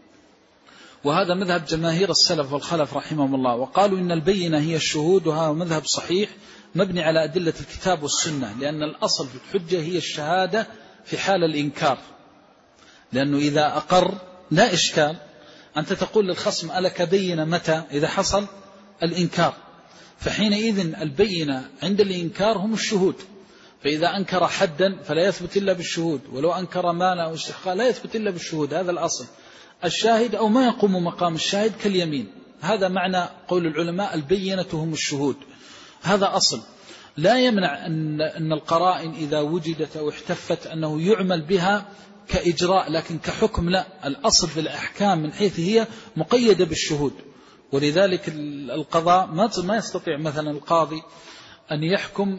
وهذا مذهب جماهير السلف والخلف رحمهم الله. وقالوا إن البينة هي الشهود، وهذا مذهب صحيح مبني على أدلة الكتاب والسنة، لأن الأصل في الحجة هي الشهادة في حال الإنكار، لأنه إذا أقر لا إشكال. أنت تقول للخصم ألك بينة متى؟ إذا حصل الإنكار، فحينئذ البينة عند الإنكار هم الشهود. فإذا أنكر حدا فلا يثبت إلا بالشهود، ولو أنكر مانع أو استحقاق لا يثبت إلا بالشهود، هذا الأصل. الشاهد أو ما يقوم مقام الشاهد كاليمين، هذا معنى قول العلماء البينة هم الشهود، هذا أصل. لا يمنع أن, أن القرائن إذا وجدت أو احتفت أنه يعمل بها كإجراء، لكن كحكم لا، الأصل في الأحكام من حيث هي مقيدة بالشهود. ولذلك القضاء ما يستطيع مثلا القاضي أن يحكم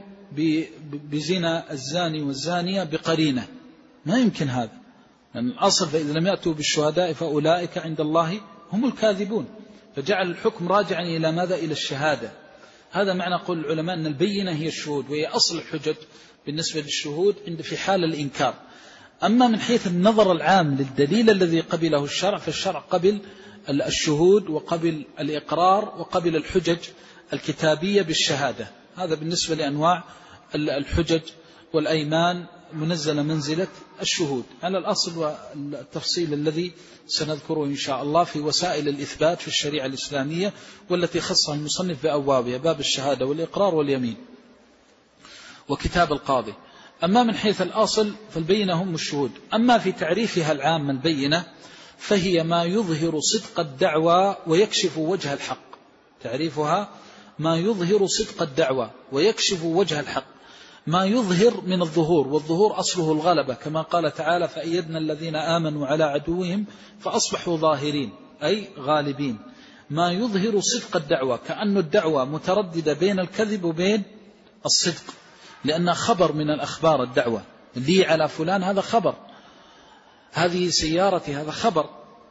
بزنا الزاني والزانية بقرينة، ما يمكن هذا، لأن الأصل فإذا لم يأتوا بالشهداء فأولئك عند الله هم الكاذبون، فجعل الحكم راجعا إلى ماذا؟ إلى الشهادة. هذا معنى قول العلماء أن البينة هي الشهود، وهي أصل الحجج بالنسبة للشهود عند في حال الإنكار. أما من حيث النظر العام للدليل الذي قبله الشرع، فالشرع قبل الشهود وقبل الإقرار وقبل الحجج الكتابية بالشهادة. هذا بالنسبة لأنواع الحجج والأيمان منزل منزلة الشهود على الأصل والتفصيل الذي سنذكره إن شاء الله في وسائل الإثبات في الشريعة الإسلامية، والتي خصها المصنف بأبوابها، باب الشهادة والإقرار واليمين وكتاب القاضي. أما من حيث الأصل فالبينة هم الشهود. أما في تعريفها العام البينة فهي ما يظهر صدق الدعوى ويكشف وجه الحق. تعريفها ما يظهر صدق الدعوى ويكشف وجه الحق. ما يظهر من الظهور، والظهور أصله الغلبة، كما قال تعالى فأيدنا الذين آمنوا على عدوهم فأصبحوا ظاهرين أي غالبين. ما يظهر صدق الدعوة، كأن الدعوة مترددة بين الكذب وبين الصدق، لأنها خبر من الأخبار. الدعوة لي على فلان هذا خبر، هذه سيارتي هذا خبر،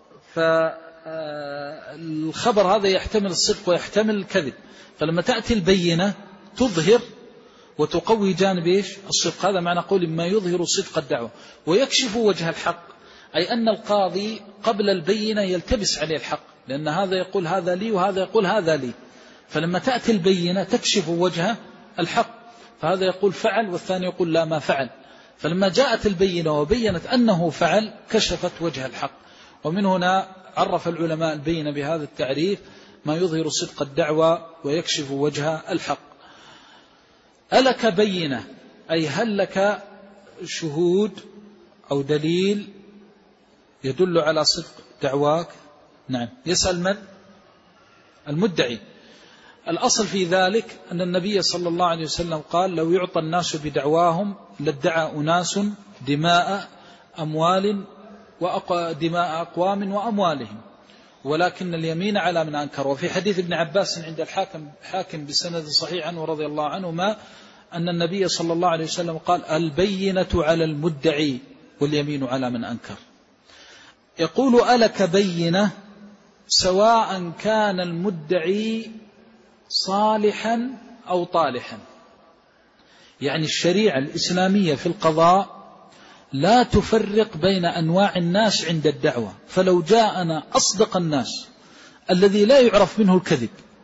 فالخبر هذا يحتمل الصدق ويحتمل الكذب. فلما تأتي البينة تظهر وتقوي جانب إيش؟ الصدق. هذا معنى قول ما يظهر صدق الدعوة ويكشف وجه الحق، أي أن القاضي قبل البينة يلتبس عليه الحق، لأن هذا يقول هذا لي وهذا يقول هذا لي، فلما تأتي البينة تكشف وجه الحق، فهذا يقول فعل والثاني يقول لا ما فعل. فلما جاءت البينة وبينت أنه فعل كشفت وجه الحق. ومن هنا عرف العلماء البينة بهذا التعريف: ما يظهر صدق الدعوة ويكشف وجه الحق. ألك بينة أي هل لك شهود أو دليل يدل على صدق دعواك؟ نعم. يسأل من؟ المدعي. الأصل في ذلك أن النبي صلى الله عليه وسلم قال: لو يعطى الناس بدعواهم لادعى أناس دماء أموال ودماء أقوام وأموالهم، ولكن اليمين على من أنكر. وفي حديث ابن عباس عند الحاكم حاكم بسند صحيح عنه رضي الله عنهما أن النبي صلى الله عليه وسلم قال: البينة على المدعي واليمين على من أنكر. يقول: ألك بينة سواء كان المدعي صالحا أو طالحا. يعني الشريعة الإسلامية في القضاء لا تفرق بين أنواع الناس عند الدعوة. فلو جاءنا أصدق الناس الذي لا يعرف منه الكذب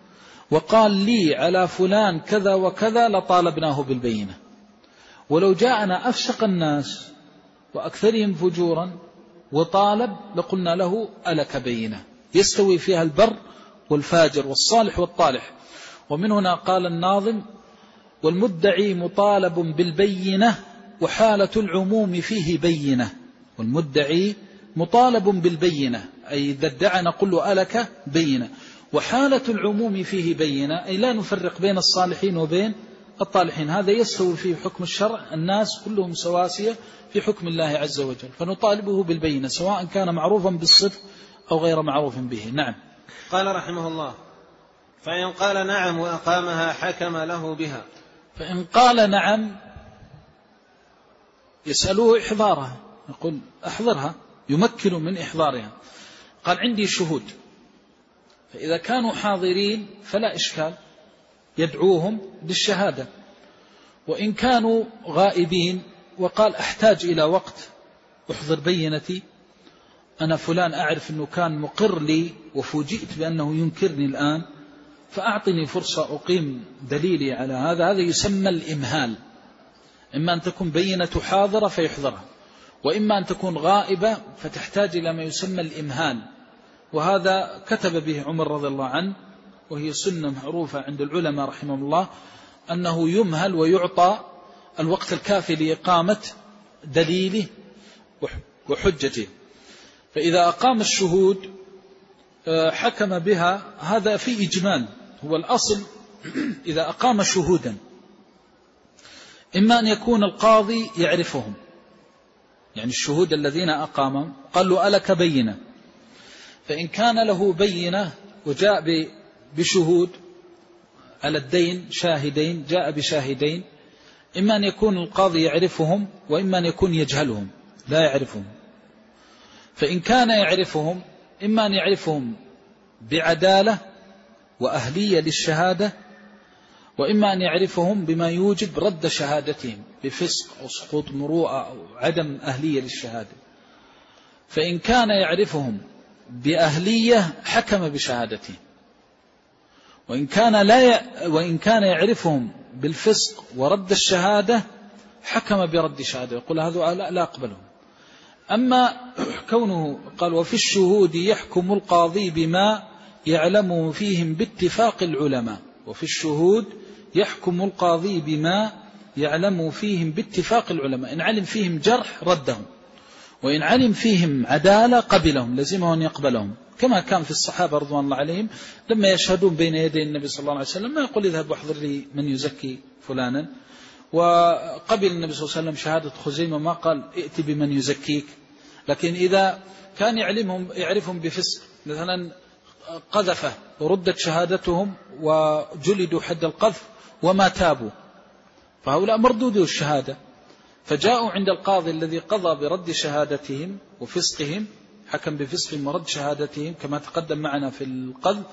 وقال لي على فلان كذا وكذا لطالبناه بالبينة. ولو جاءنا أفسق الناس وأكثرهم فجورا وطالب لقلنا له ألك بينة، يستوي فيها البر والفاجر والصالح والطالح. ومن هنا قال الناظم: والمدعي مطالب بالبينة وحالة العموم فيه بينة. والمدعي مطالب بالبينة، أي إذا ادعى نقول له ألك بينة. وحالة العموم فيه بينة، أي لا نفرق بين الصالحين وبين الطالحين، هذا يستوي في حكم الشرع، الناس كلهم سواسية في حكم الله عز وجل، فنطالبه بالبينة سواء كان معروفا بالصدق أو غير معروف به. نعم. قال رحمه الله: فإن قال نعم وأقامها حكم له بها. فإن قال نعم يسألوه إحضارها، يقول أحضرها، يمكن من إحضارها. قال عندي شهود، فإذا كانوا حاضرين فلا إشكال، يدعوهم بالشهادة. وإن كانوا غائبين وقال أحتاج إلى وقت أحضر بينتي، أنا فلان أعرف أنه كان مقر لي وفوجئت بأنه ينكرني الآن، فأعطني فرصة أقيم دليلي على هذا، هذا يسمى الإمهال. إما أن تكون بينة حاضرة فيحضرها، وإما أن تكون غائبة فتحتاج إلى ما يسمى الإمهال. وهذا كتب به عمر رضي الله عنه، وهي سنة معروفة عند العلماء رحمهم الله، أنه يمهل ويعطى الوقت الكافي لإقامة دليله وحجته. فإذا أقام الشهود حكم بها، هذا في إجمال. هو الأصل إذا أقام شهودا إما أن يكون القاضي يعرفهم، يعني الشهود الذين أقامهم قال له ألك بينة، فإن كان له بينة وجاء بشهود على الدين شاهدين، جاء بشاهدين، إما أن يكون القاضي يعرفهم وإما أن يكون يجهلهم لا يعرفهم. فإن كان يعرفهم إما أن يعرفهم بعدالة وأهلية للشهادة، وإما أن يعرفهم بما يوجب رد شهادتهم بفسق أو سقوط مروءة أو عدم أهلية للشهادة. فإن كان يعرفهم بأهلية حكم بشهادتهم، وإن كان لا ي... وإن كان يعرفهم بالفسق ورد الشهادة حكم برد شهادة، يقول هذا لا, لا أقبلهم. أما كونه قال وفي الشهود يحكم القاضي بما يعلم فيهم باتفاق العلماء، وفي الشهود يحكم القاضي بما يعلم فيهم باتفاق العلماء، إن علم فيهم جرح ردهم، وإن علم فيهم عدالة قبلهم، لزمه أن يقبلهم، كما كان في الصحابة رضوان الله عليهم لما يشهدون بين يدي النبي صلى الله عليه وسلم ما يقول اذهب واحضر لي من يزكي فلانا. وقبل النبي صلى الله عليه وسلم شهادة خزيمة ما قال ائت بمن يزكيك، لكن إذا كان يعلمهم يعرفهم بفسق مثلا قذفه وردت شهادتهم وجلدوا حد القذف وما تابوا، فهؤلاء مردودوا الشهادة، فجاءوا عند القاضي الذي قضى برد شهادتهم وفسقهم، حكم بفسقهم ورد شهادتهم كما تقدم معنا في القذف،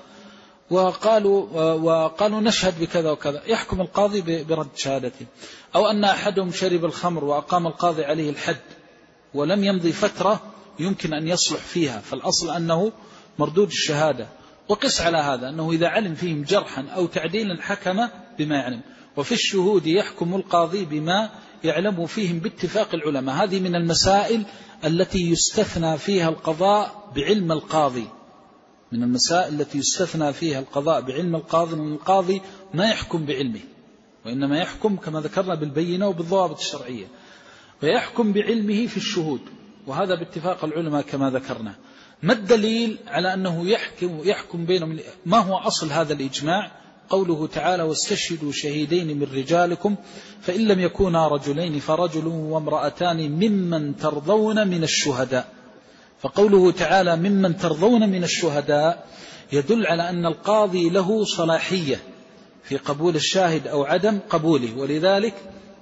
وقالوا وقالوا نشهد بكذا وكذا، يحكم القاضي برد شهادتهم. أو أن أحدهم شرب الخمر وأقام القاضي عليه الحد ولم يمضي فترة يمكن أن يصلح فيها، فالأصل أنه مردود الشهادة. وقس على هذا أنه إذا علم فيهم جرحا أو تعديلا حكم بما يعلم. وفي الشهود يحكم القاضي بما يعلم فيهم باتفاق العلماء، هذه من المسائل التي يستثنى فيها القضاء بعلم القاضي، من المسائل التي يستثنى فيها القضاء بعلم القاضي، من القاضي ما يحكم بعلمه، وإنما يحكم كما ذكرنا بالبينة وبالضوابط الشرعية، ويحكم بعلمه في الشهود، وهذا باتفاق العلماء كما ذكرنا. ما الدليل على أنه يحكم, يحكم بينهم؟ ما هو أصل هذا الإجماع؟ قوله تعالى واستشهدوا شهيدين من رجالكم فإن لم يكونا رجلين فرجل وامرأتان ممن ترضون من الشهداء. فقوله تعالى ممن ترضون من الشهداء يدل على أن القاضي له صلاحية في قبول الشاهد أو عدم قبوله. ولذلك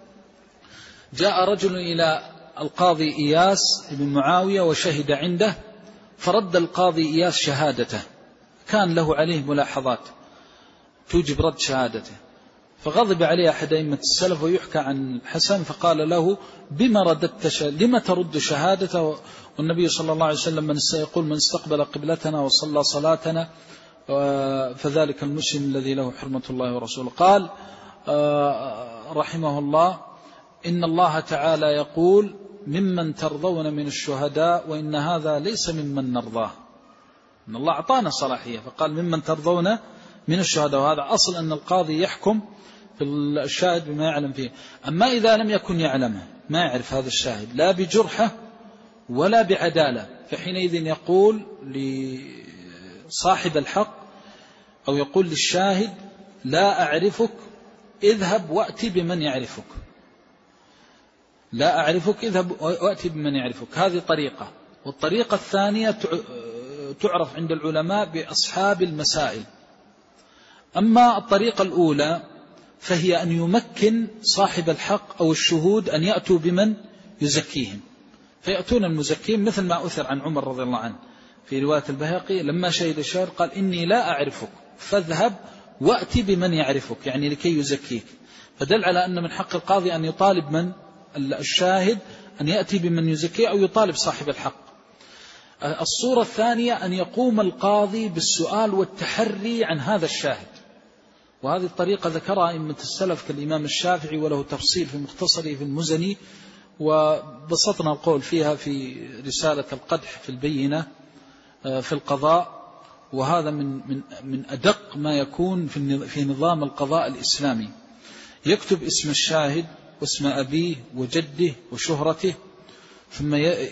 جاء رجل إلى القاضي إياس بن معاوية وشهد عنده، فرد القاضي إياس شهادته، كان له عليه ملاحظات توجب رد شهادته، فغضب عليه أحد أئمة السلف ويحكى عن الحسن فقال له بما رددت ش... لما ترد شهادته؟ والنبي صلى الله عليه وسلم من يقول من استقبل قبلتنا وصلى صلاتنا فذلك المسلم الذي له حرمة الله ورسوله. قال رحمه الله: إن الله تعالى يقول: ممن ترضون من الشهداء، وإن هذا ليس ممن نرضاه. إن الله أعطانا صلاحية فقال ممن ترضون من الشهداء، وهذا أصل أن القاضي يحكم في الشاهد بما يعلم فيه. أما إذا لم يكن يعلمه، ما يعرف هذا الشاهد لا بجرحة ولا بعدالة، فحينئذ يقول لصاحب الحق أو يقول للشاهد: لا أعرفك، اذهب وأتي بمن يعرفك. لا أعرفك، اذهب وأتي بمن يعرفك. هذه طريقة. والطريقة الثانية تعرف عند العلماء بأصحاب المسائل. أما الطريقة الأولى فهي أن يمكن صاحب الحق أو الشهود أن يأتوا بمن يزكيهم، فيأتون المزكين، مثل ما أثر عن عمر رضي الله عنه في رواية البيهقي: لما شهد الشهر قال: إني لا أعرفك فاذهب وأتي بمن يعرفك، يعني لكي يزكيك. فدل على أن من حق القاضي أن يطالب من الشاهد أن يأتي بمن يزكيه، أو يطالب صاحب الحق. الصورة الثانية أن يقوم القاضي بالسؤال والتحري عن هذا الشاهد، وهذه الطريقة ذكرها أئمة السلف كالإمام الشافعي، وله تفصيل في مختصره في المزني، وبسطنا القول فيها في رسالة القدح في البينة في القضاء. وهذا من من من أدق ما يكون في في نظام القضاء الإسلامي. يكتب اسم الشاهد واسم أبيه وجده وشهرته، ثم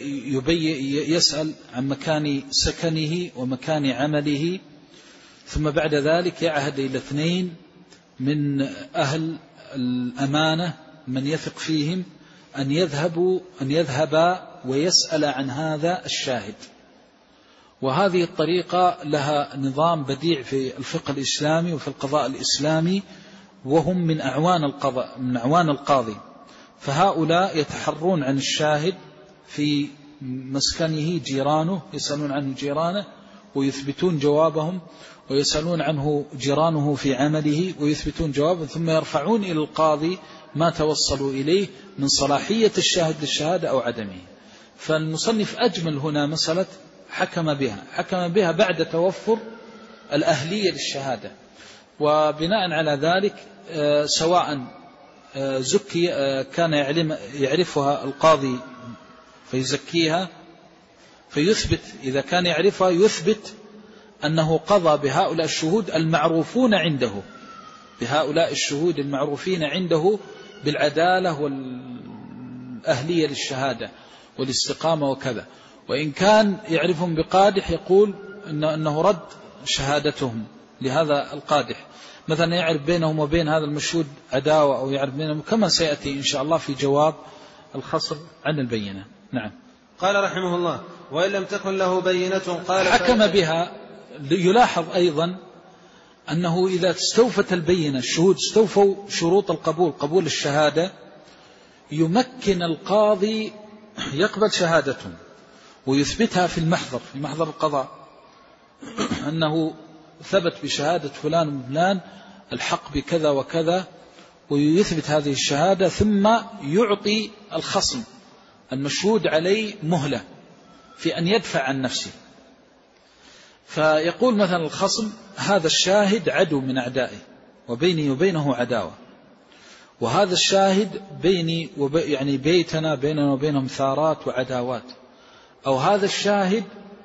يسأل عن مكان سكنه ومكان عمله، ثم بعد ذلك يعهد إلى اثنين من أهل الأمانة من يثق فيهم أن يذهبوا أن يذهبا ويسأل عن هذا الشاهد. وهذه الطريقة لها نظام بديع في الفقه الإسلامي وفي القضاء الإسلامي، وهم من أعوان القضاء من أعوان القاضي. فهؤلاء يتحرون عن الشاهد في مسكنه جيرانه، يسألون عنه جيرانه ويثبتون جوابهم، ويسألون عنه جيرانه في عمله ويثبتون جوابه، ثم يرفعون إلى القاضي ما توصلوا إليه من صلاحية الشاهد للشهادة أو عدمه. فالمصنف أجمل هنا مسألة حكم بها حكم بها بعد توفر الأهلية للشهادة. وبناء على ذلك سواء زكي كان يعلم يعرفها القاضي فيزكيها فيثبت، إذا كان يعرفها يثبت أنه قضى بهؤلاء الشهود المعروفون عنده بهؤلاء الشهود المعروفين عنده بالعدالة والأهلية للشهادة والاستقامة وكذا. وإن كان يعرفهم بقادح يقول أنه رد شهادتهم لهذا القادح، مثلا يعرف بينهم وبين هذا المشهود عداوة، أو يعرف بينهم كما سيأتي إن شاء الله في جواب الخصم عن البينة. نعم. قال رحمه الله: وإن لم تكن له بينة قال حكم بها. يلاحظ أيضا أنه إذا استوفت البينة، الشهود استوفوا شروط القبول قبول الشهادة، يمكن القاضي يقبل شهادتهم ويثبتها في المحضر في محضر القضاء أنه ثبت بشهادة فلان وفلان الحق بكذا وكذا، ويثبت هذه الشهادة، ثم يعطي الخصم المشهود عليه مهلة في أن يدفع عن نفسه. فيقول مثلا الخصم: هذا الشاهد عدو من أعدائه وبيني وبينه عداوة، وهذا الشاهد بيني وبي يعني بيتنا بيننا وبينهم ثارات وعداوات، أو هذا الشاهد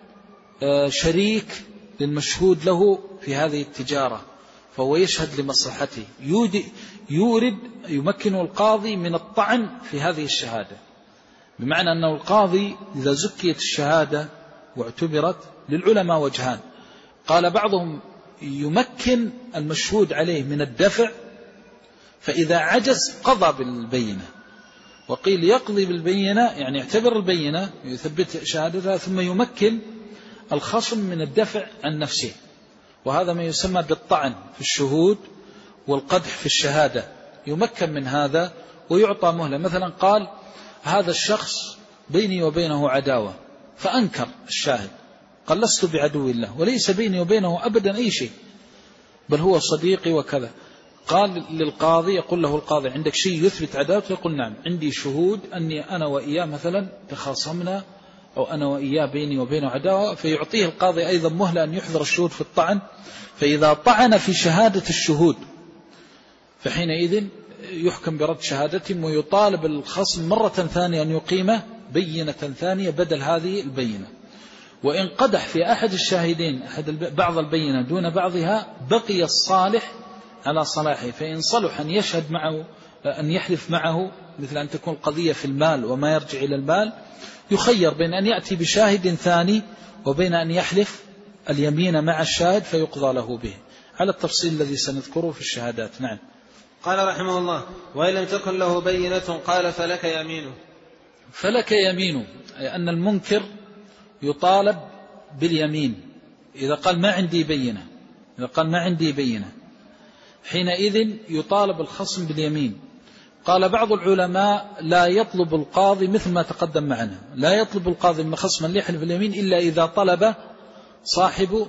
شريك للمشهود له في هذه التجارة فهو يشهد لمصلحته. يورد يمكن القاضي من الطعن في هذه الشهادة، بمعنى أنه القاضي إذا زكيت الشهادة واعتبرت للعلماء وجهان. قال بعضهم يمكن المشهود عليه من الدفع، فإذا عجز قضى بالبينة، وقيل يقضي بالبينة يعني يعتبر البينة يثبت شهادتها، ثم يمكن الخصم من الدفع عن نفسه، وهذا ما يسمى بالطعن في الشهود والقدح في الشهادة. يمكن من هذا ويعطى مهلة. مثلا قال: هذا الشخص بيني وبينه عداوة، فأنكر الشاهد قال: لست بعدو الله وليس بيني وبينه أبدا أي شيء، بل هو صديقي وكذا. قال للقاضي، يقول له القاضي: عندك شيء يثبت عداوته؟ يقول: نعم، عندي شهود أني أنا وإياه مثلا تخاصمنا أو أنا وإياه بيني وبينه عداوة، فيعطيه القاضي أيضا مهلة أن يحضر الشهود في الطعن. فإذا طعن في شهادة الشهود فحينئذ يحكم برد شهادتهم، ويطالب الخصم مرة ثانية أن يقيم بينة ثانية بدل هذه البينة. وإن قدح في أحد الشاهدين أحد بعض البينة دون بعضها بقي الصالح على صلاحه، فإن صلح أن يشهد معه أن يحلف معه، مثل أن تكون القضية في المال وما يرجع إلى المال، يخير بين أن يأتي بشاهد ثاني وبين أن يحلف اليمين مع الشاهد فيقضى له به، على التفصيل الذي سنذكره في الشهادات. نعم. قال رحمه الله: وإن لم تكن له بينة قال فلك يمينه. فلك يمينه أي أن المنكر يطالب باليمين إذا قال ما عندي بينة، إذا قال ما عندي بينة حينئذ يطالب الخصم باليمين. قال بعض العلماء لا يطلب القاضي مثل ما تقدم معنا، لا يطلب القاضي من خصم اللي يحلف اليمين إلا إذا طلب صاحب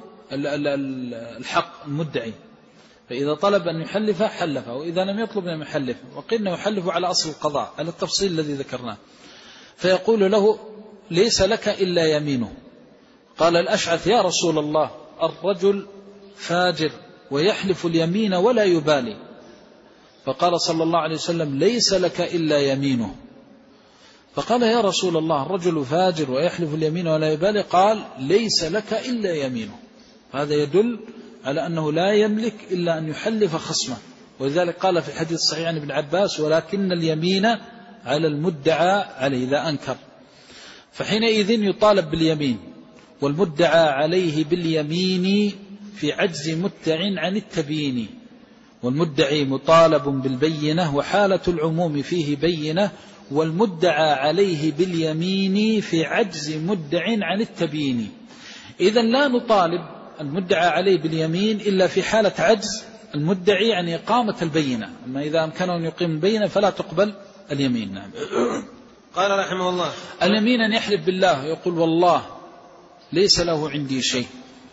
الحق المدعي، فإذا طلب أن يحلف حلفه، وإذا لم يطلب أن يحلف وقلنا يحلف على أصل القضاء على التفصيل الذي ذكرناه، فيقول له ليس لك إلا يمينه. قال الأشعث: يا رسول الله الرجل فاجر ويحلف اليمين ولا يبالي. فقال صلى الله عليه وسلم: ليس لك إلا يمينه. فقال: يا رسول الله الرجل فاجر ويحلف اليمين ولا يبالي. قال: ليس لك إلا يمينه. هذا يدل على أنه لا يملك إلا أن يحلف خصمه، ولذلك قال في الحديث الصحيح عن ابن عباس: ولكن اليمين على المدعى عليه إذا أنكر. فحينئذ يطالب باليمين، والمدعى عليه باليمين في عجز مدع عن التبيين، والمدعي مطالب بالبينة وحالة العموم فيه بينة، والمدعى عليه باليمين في عجز مدع عن التبيين. إذن لا نطالب المدعى عليه باليمين إلا في حالة عجز المدعي عن إقامة البينة، أما إذا أمكنه أن يقيم البينة فلا تقبل اليمين. نعم. قال رحمه الله: اليمين أن يحلف بالله يقول: والله ليس له عندي شيء،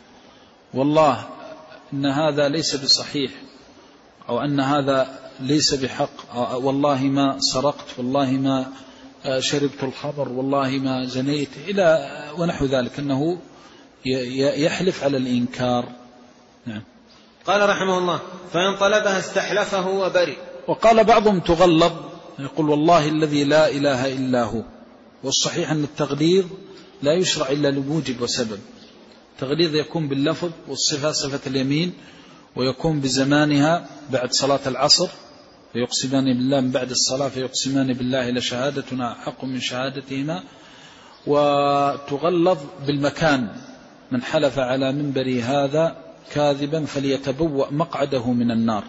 والله إن هذا ليس بصحيح، أو أن هذا ليس بحق، والله ما سرقت، والله ما شربت الخمر، والله ما زنيت، إلى ونحو ذلك، أنه يحلف على الإنكار. نعم. قال رحمه الله: فإن طلبها استحلفه وبرئ. وقال بعضهم تغلظ، يقول: والله الذي لا إله إلا هو. والصحيح أن التغليظ لا يشرع إلا لموجب وسبب. التغليظ يكون باللفظ والصفة، صفة اليمين، ويكون بزمانها بعد صلاة العصر فيقسمان بالله، من بعد الصلاة فيقسمان بالله لشهادتنا حق من شهادتهما. وتغلظ بالمكان: من حلف على منبري هذا كاذبا فليتبوأ مقعده من النار.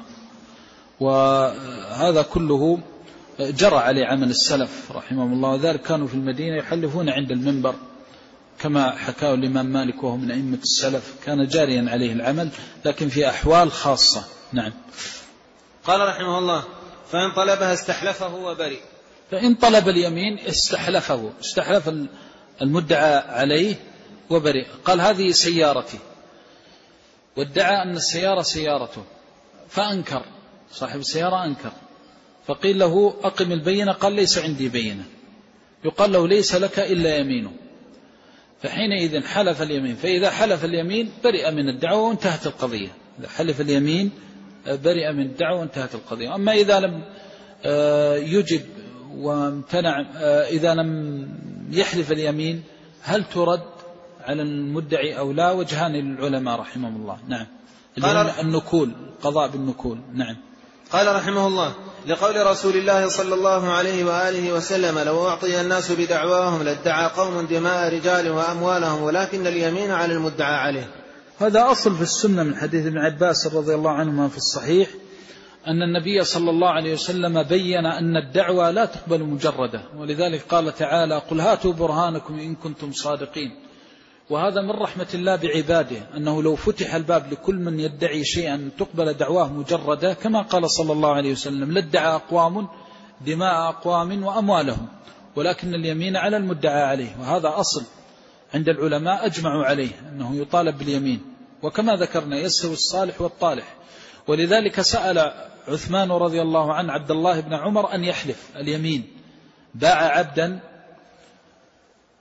وهذا كله جرى عليه عمل السلف رحمهم الله، وذلك كانوا في المدينة يحلفون عند المنبر كما حكاه الإمام مالك وهو من أئمة السلف، كان جاريا عليه العمل لكن في أحوال خاصة. نعم. قال رحمه الله: فإن طلبها استحلفه وبرئ. فإن طلب اليمين استحلفه، استحلف المدعى عليه وبرئ. قال: هذه سيارتي، وادعى أن السيارة سيارته، فأنكر صاحب السيارة، أنكر، فقيل له: أقم البينة. قال: ليس عندي بينة. يقال له: ليس لك إلا يمينه. فحينئذ حلف اليمين، فإذا حلف اليمين برئ من الدعوة وانتهت القضية. إذا حلف اليمين برئ من الدعوة وانتهت القضية. أما إذا لم يجب وامتنع، إذا لم يحلف اليمين هل ترد على المدعي أو لا؟ وجهان للعلماء رحمهم الله. نعم. النكول، قضاء بالنكول. نعم. قال رحمه الله: لقول رسول الله صلى الله عليه وآله وسلم: لو أعطي الناس بدعواهم لادعى قوم دماء رجال وأموالهم، ولكن اليمين على المدعى عليه. هذا أصل في السنة من حديث ابن عباس رضي الله عنهما في الصحيح أن النبي صلى الله عليه وسلم بين أن الدعوة لا تقبل مجردة، ولذلك قال تعالى: قل هاتوا برهانكم إن كنتم صادقين. وهذا من رحمة الله بعباده، أنه لو فتح الباب لكل من يدعي شيئا تقبل دعواه مجردة، كما قال صلى الله عليه وسلم: لادعى أقوام دماء أقوام وأموالهم، ولكن اليمين على المدعى عليه. وهذا أصل عند العلماء أجمعوا عليه أنه يطالب باليمين، وكما ذكرنا يستوي الصالح والطالح. ولذلك سأل عثمان رضي الله عنه عبد الله بن عمر أن يحلف اليمين. باع عبدا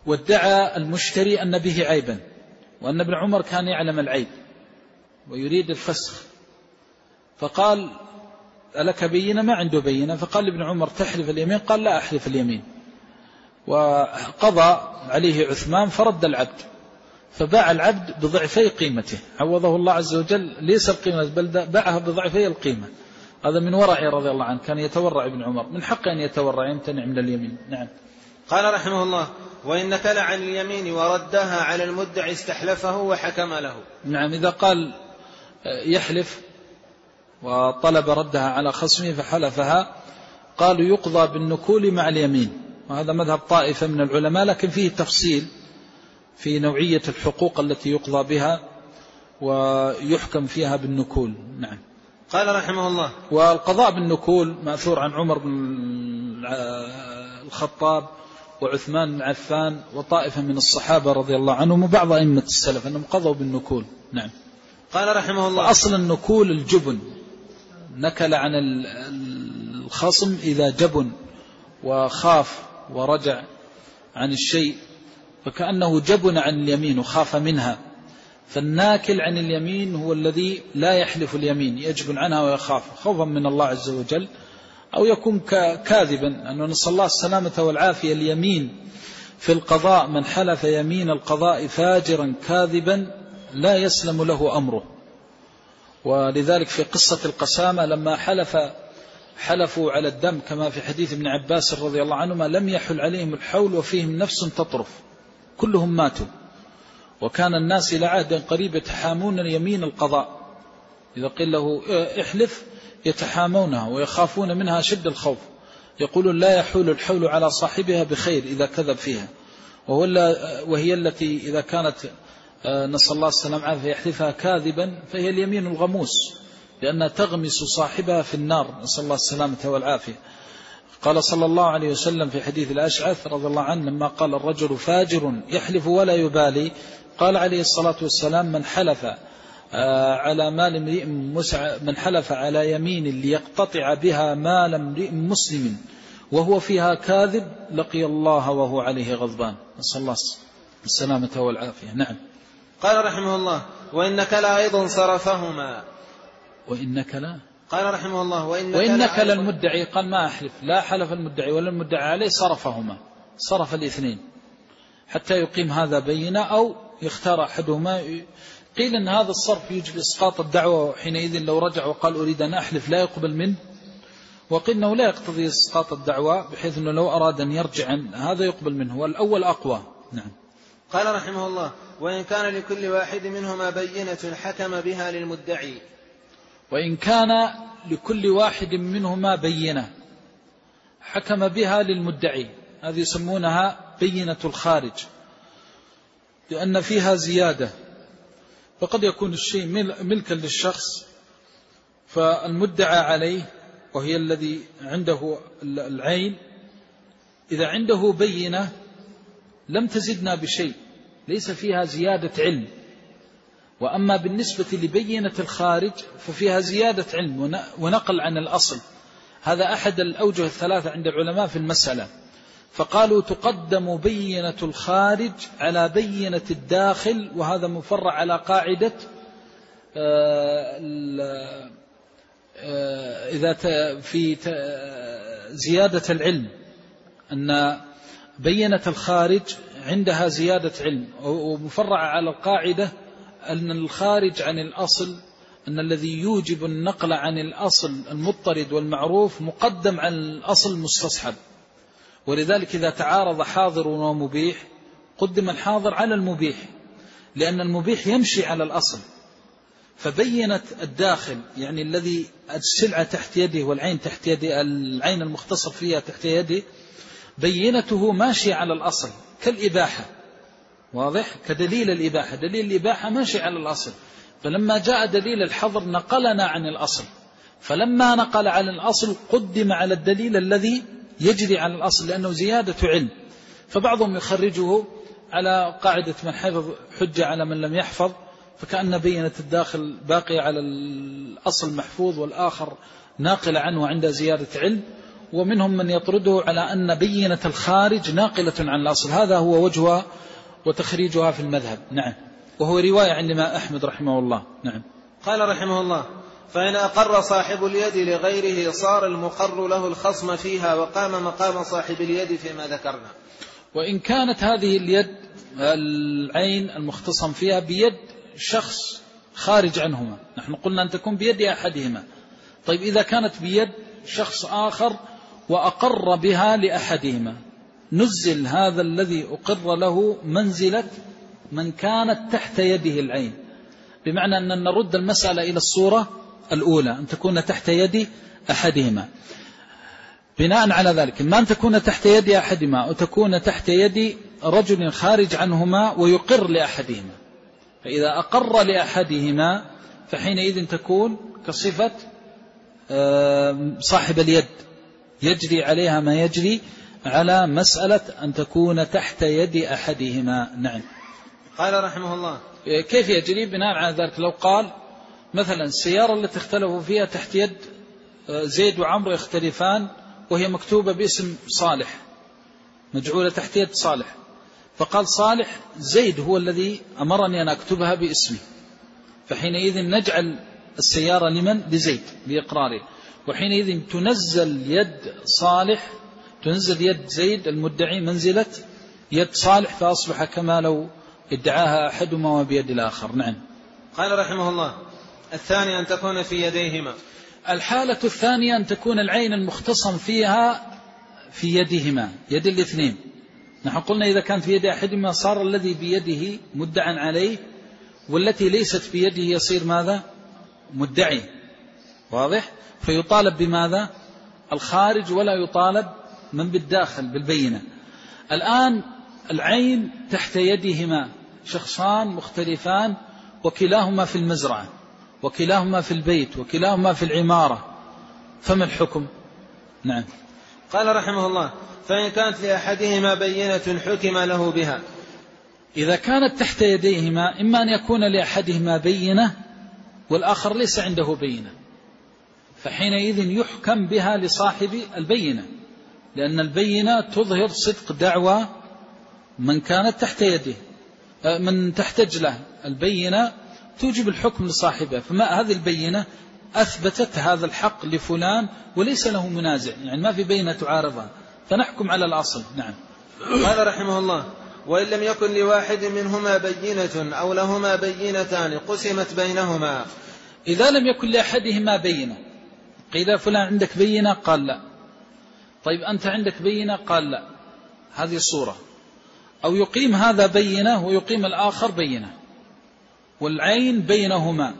وادعى المشتري أن به عيبا، وأن ابن عمر كان يعلم العيب ويريد الفسخ، فقال ألك بينة؟ ما عنده بينة. فقال ابن عمر تحلف اليمين؟ قال لا أحلف اليمين. وقضى عليه عثمان فرد العبد، فباع العبد بضعفي قيمته، عوضه الله عز وجل ليس القيمة بل باعها بضعفي القيمة. هذا من ورعه رضي الله عنه، كان يتورع ابن عمر، من حق أن يتورع يمتنع من اليمين. نعم. قال رحمه الله: وإن نكل عن اليمين وردها على المدعي استحلفه وحكم له. نعم، إذا قال يحلف وطلب ردها على خصمه فحلفها، قالوا يقضى بالنكول مع اليمين، وهذا مذهب طائفة من العلماء، لكن فيه تفصيل في نوعية الحقوق التي يقضى بها ويحكم فيها بالنكول. نعم. قال رحمه الله: والقضاء بالنكول مأثور عن عمر بن الخطاب وعثمان بن عفان وطائفة من الصحابة رضي الله عنهم وبعض أئمة السلف أنهم قضوا بالنكول. نعم. قال رحمه الله: وأصل النكول الجبن، نكل عن الخصم إذا جبن وخاف ورجع عن الشيء، فكأنه جبن عن اليمين وخاف منها. فالناكل عن اليمين هو الذي لا يحلف اليمين، يجبن عنها ويخاف خوفا من الله عز وجل، أو يكون كاذبا، أنه نسأل الله السلامة والعافية. اليمين في القضاء من حلف يمين القضاء فاجرا كاذبا لا يسلم له أمره. ولذلك في قصة القسامة لما حلف حلفوا على الدم كما في حديث ابن عباس رضي الله عنهما، لم يحل عليهم الحول وفيهم نفس تطرف، كلهم ماتوا. وكان الناس إلى عهد قريب يتحامون يمين القضاء، إذا قيل له احلف يتحامونها ويخافون منها شد الخوف، يقولون لا يحول الحول على صاحبها بخير إذا كذب فيها، وهي التي إذا كانت نسأل الله السلام عافية يحلفها كاذبا فهي اليمين الغموس، لأنها تغمس صاحبها في النار، نسأل الله السلامة والعافية. قال صلى الله عليه وسلم في حديث الأشعث رضي الله عنه لما قال الرجل فاجر يحلف ولا يبالي، قال عليه الصلاة والسلام: من حلف على مال امرئ مسع من حلف على يمين ليقتطع بها مال امرئ مسلم وهو فيها كاذب لقي الله وهو عليه غضبان، نسأل الله السلامة والعافية. نعم. قال رحمه الله: وإنك لا أيضا صرفهما. وإنك لا قال رحمه الله: وإنك, وإنك لا المدعي، قال ما أحلف، لا حلف المدعي ولا المدعي عليه، صرفهما، صرف الاثنين حتى يقيم هذا بينة أو يختار أحدهما. قيل أن هذا الصرف يجب إسقاط الدعوة، حينئذ لو رجع وقال أريد أن أحلف لا يقبل منه، وقيل أنه لا يقتضي إسقاط الدعوة، بحيث أنه لو أراد أن يرجع عن هذا يقبل منه، والأول أقوى. نعم. قال رحمه الله: وإن كان لكل واحد منهما بينة حكم بها للمدعي. وإن كان لكل واحد منهما بينة حكم بها للمدعي، هذه يسمونها بينة الخارج، لأن فيها زيادة، فقد يكون الشيء ملكا للشخص، فالمدعى عليه وهي الذي عنده العين إذا عنده بينة لم تزدنا بشيء، ليس فيها زيادة علم. وأما بالنسبة لبينة الخارج ففيها زيادة علم ونقل عن الأصل. هذا أحد الأوجه الثلاثة عند العلماء في المسألة، فقالوا تقدم بينة الخارج على بينة الداخل، وهذا مفرع على قاعدة إذا في زيادة العلم، أن بينة الخارج عندها زيادة علم، ومفرع على القاعدة أن الخارج عن الأصل، أن الذي يوجب النقل عن الأصل المضطرد والمعروف مقدم عن الأصل المستصحب. ولذلك إذا تعارض حاضر ومبيح قدم الحاضر على المبيح، لأن المبيح يمشي على الأصل. فبينت الداخل يعني الذي السلعة تحت يده والعين تحت يده، العين المختصر فيها تحت يده، بينته ماشي على الأصل كالإباحة، واضح، كدليل الإباحة، دليل الإباحة ماشي على الأصل. فلما جاء دليل الحظر نقلنا عن الأصل، فلما نقل عن الأصل قدم على الدليل الذي يجري على الأصل، لأنه زيادة علم. فبعضهم يخرجه على قاعدة من حفظ حجة على من لم يحفظ، فكأن بينة الداخل باقي على الأصل محفوظ، والآخر ناقل عنه عند زيادة علم. ومنهم من يطرده على أن بينة الخارج ناقلة عن الأصل. هذا هو وجهها وتخريجها في المذهب. نعم. وهو رواية عن الإمام أحمد رحمه الله. نعم. قال رحمه الله: فإن أقر صاحب اليد لغيره صار المقر له الخصم فيها وقام مقام صاحب اليد فيما ذكرنا. وإن كانت هذه اليد العين المختصم فيها بيد شخص خارج عنهما، نحن قلنا أن تكون بيد أحدهما. طيب إذا كانت بيد شخص آخر وأقر بها لأحدهما، نزل هذا الذي أقر له منزلة من كانت تحت يده العين، بمعنى أن نرد المسألة إلى الصورة الأولى، أن تكون تحت يد أحدهما. بناء على ذلك ما أن تكون تحت يد أحدهما أو تكون تحت يد رجل خارج عنهما ويقر لأحدهما، فإذا أقر لأحدهما فحينئذ تكون كصفة صاحب اليد، يجري عليها ما يجري على مسألة أن تكون تحت يد أحدهما. نعم. قال رحمه الله: كيف يجري؟ بناء على ذلك لو قال مثلا السيارة التي اختلفوا فيها تحت يد زيد وعمرو يختلفان وهي مكتوبة باسم صالح، مجعولة تحت يد صالح، فقال صالح زيد هو الذي أمرني أن أكتبها باسمي، فحينئذ نجعل السيارة لمن؟ لزيد بإقراره، وحينئذ تنزل يد صالح تنزل يد زيد المدعي منزلة يد صالح، فأصبح كما لو ادعاها أحدهما وبيد الآخر. نعم. قال رحمه الله: الثاني أن تكون في يديهما. الحالة الثانية أن تكون العين المختصم فيها في يدهما، يد الاثنين. نحن قلنا إذا كانت في يد أحدهما صار الذي بيده مدعا عليه، والتي ليست بيده يصير ماذا؟ مدعي. واضح؟ فيطالب بماذا؟ الخارج ولا يطالب من بالداخل بالبينة. الآن العين تحت يدهما شخصان مختلفان وكلاهما في المزرعة وكلاهما في البيت وكلاهما في العمارة، فما الحكم؟ نعم. قال رحمه الله: فإن كانت لأحدهما بينة حكم له بها. إذا كانت تحت يديهما إما أن يكون لأحدهما بينة والآخر ليس عنده بينة، فحينئذ يحكم بها لصاحب البينة، لأن البينة تظهر صدق دعوى من كانت تحت يده، من تحتج له البينة توجب الحكم لصاحبها، فما هذه البينة أثبتت هذا الحق لفلان وليس له منازع، يعني ما في بينة تعارضها، فنحكم على الأصل. نعم. قال رحمه الله: وإن لم يكن لواحد منهما بينة أو لهما بينتان قسمت بينهما. إذا لم يكن لأحدهما بينة، قيل فلان عندك بينة؟ قال لا. طيب أنت عندك بينة؟ قال لا. هذه الصورة. أو يقيم هذا بينة ويقيم الآخر بينة والعين بينهما،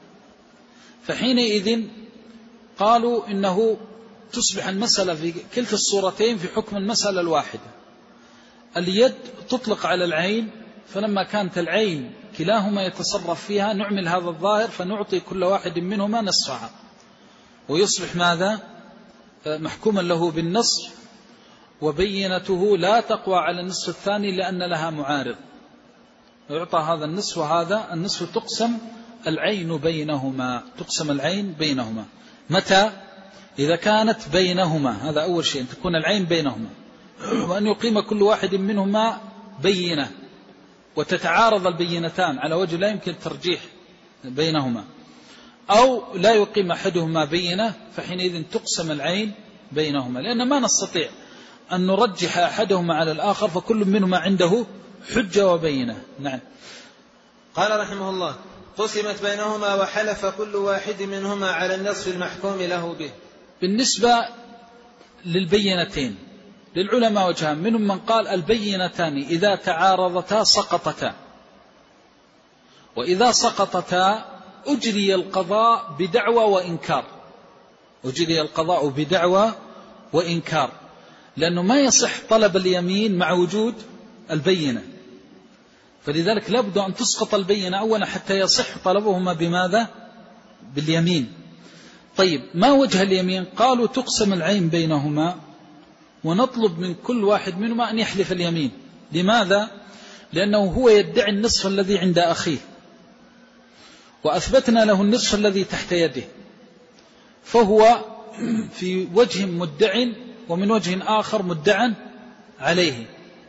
فحينئذ قالوا إنه تصبح المسألة في كلتا الصورتين في حكم المسألة الواحدة. اليد تطلق على العين، فلما كانت العين كلاهما يتصرف فيها نعمل هذا الظاهر فنعطي كل واحد منهما نصفها، ويصبح ماذا؟ محكوما له بالنصف، وبينته لا تقوى على النصف الثاني لأن لها معارض، ويعطى هذا النصف وهذا النصف، تقسم العين بينهما. تقسم العين بينهما متى؟ إذا كانت بينهما، هذا أول شيء، أن تكون العين بينهما، وأن يقيم كل واحد منهما بينة، وتتعارض البينتان على وجه لا يمكن الترجيح بينهما، أو لا يقيم أحدهما بينة، فحينئذ تقسم العين بينهما، لأن ما نستطيع أن نرجح أحدهما على الآخر، فكل منهما عنده حجة وبينة. نعم. قال رحمه الله: قسمت بينهما وحلف كل واحد منهما على النصف المحكوم له به. بالنسبة للبينتين للعلماء وجهان، منهم من قال البينتان إذا تعارضتا سقطتا، وإذا سقطتا أجري القضاء بدعوى وإنكار، أجري القضاء بدعوى وإنكار، لأنه ما يصح طلب اليمين مع وجود البينة، فلذلك لابد أن تسقط البينة أولا حتى يصح طلبهما بماذا؟ باليمين. طيب ما وجه اليمين؟ قالوا تقسم العين بينهما ونطلب من كل واحد منهما أن يحلف اليمين. لماذا؟ لأنه هو يدعي النصف الذي عند أخيه، وأثبتنا له النصف الذي تحت يده، فهو في وجه مدع ومن وجه آخر مدعا عليه،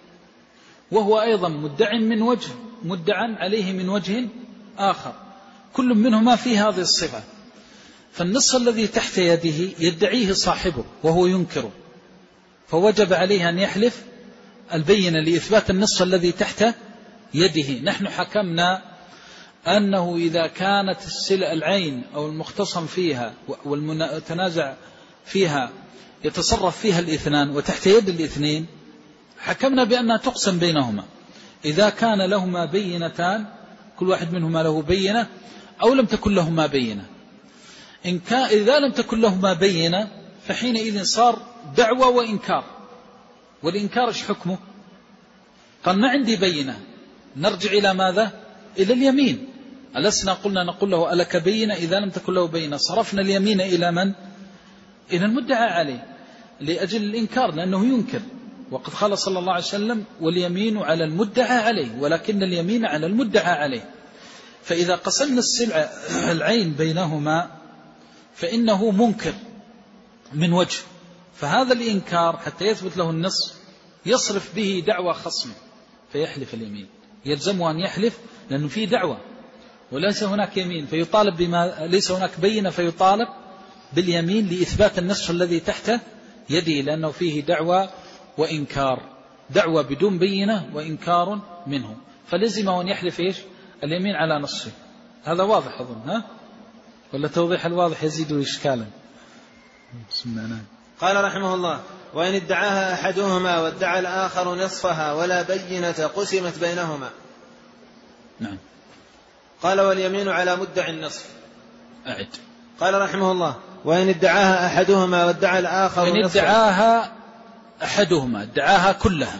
وهو أيضا مدع من وجه مدعا عليه من وجه آخر، كل منهما فيه هذه الصفة. فالنص الذي تحت يده يدعيه صاحبه وهو ينكره، فوجب عليه أن يحلف البينة لإثبات النص الذي تحت يده. نحن حكمنا أنه إذا كانت السلع العين أو المختصم فيها والمتنازع فيها يتصرف فيها الاثنان وتحت يد الاثنين، حكمنا بأنها تقسم بينهما إذا كان لهما بينتان، كل واحد منهما له بينة، أو لم تكن لهما بينة. إن كان إذا لم تكن لهما بينة فحينئذ صار دعوة وإنكار. والإنكار إيش حكمه؟ قال ما عندي بينة، نرجع إلى ماذا؟ إلى اليمين. ألسنا قلنا نقول له ألك بينة؟ إذا لم تكن له بينة صرفنا اليمين إلى من؟ إلى المدعى عليه لأجل الإنكار، لأنه ينكر. وقد قال صلى الله عليه وسلم واليمين على المدعى عليه ولكن اليمين على المدعى عليه. فإذا قسمنا السلع العين بينهما فإنه منكر من وجه، فهذا الإنكار حتى يثبت له النص يصرف به دعوى خصمه فيحلف اليمين، يلزمه أن يحلف لأنه فيه دعوة وليس هناك يمين، فيطالب بما ليس هناك بينة فيطالب باليمين لإثبات النص الذي تحت يده، لأنه فيه دعوة وإنكار، دعوة بدون بينة وإنكار منه، فلزمه أن يحلف إيش؟ اليمين على نصه. هذا واضح أظن، ها؟ ولا توضيح الواضح يزيد إشكالا؟ بسم الله. قال رحمه الله: وإن ادعاها أحدهما وادعى الآخر نصفها ولا بينة قسمت بينهما. نعم. قال: واليمين على مدعي النصف. أعد. قال رحمه الله: وإن ادعاها أحدهما وادعى الآخر نصفها. إن ادعاها أحدهما ادعاها كلها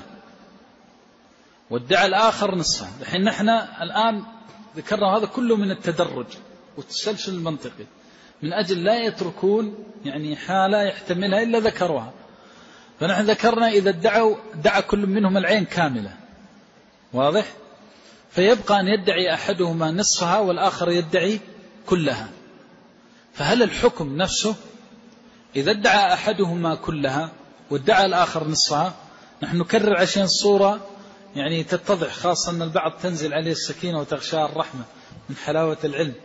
وادعى الآخر نصفها. الحين نحن الآن ذكرنا هذا كله من التدرج والتسلسل المنطقي من أجل لا يتركون يعني حالة يحتملها إلا ذكروها. فنحن ذكرنا إذا ادعوا دعا كل منهم العين كاملة، واضح؟ فيبقى أن يدعي أحدهما نصفها والآخر يدعي كلها. فهل الحكم نفسه إذا ادعى أحدهما كلها وادعى الآخر نصفها؟ نحن نكرر عشان الصورة يعني تتضح، خاصة أن البعض تنزل عليه السكينة وتغشاه الرحمة من حلاوة العلم.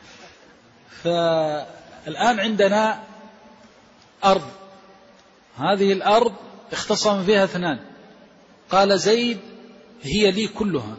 فالآن عندنا أرض، هذه الأرض اختصم فيها اثنان، قال زيد هي لي كلها،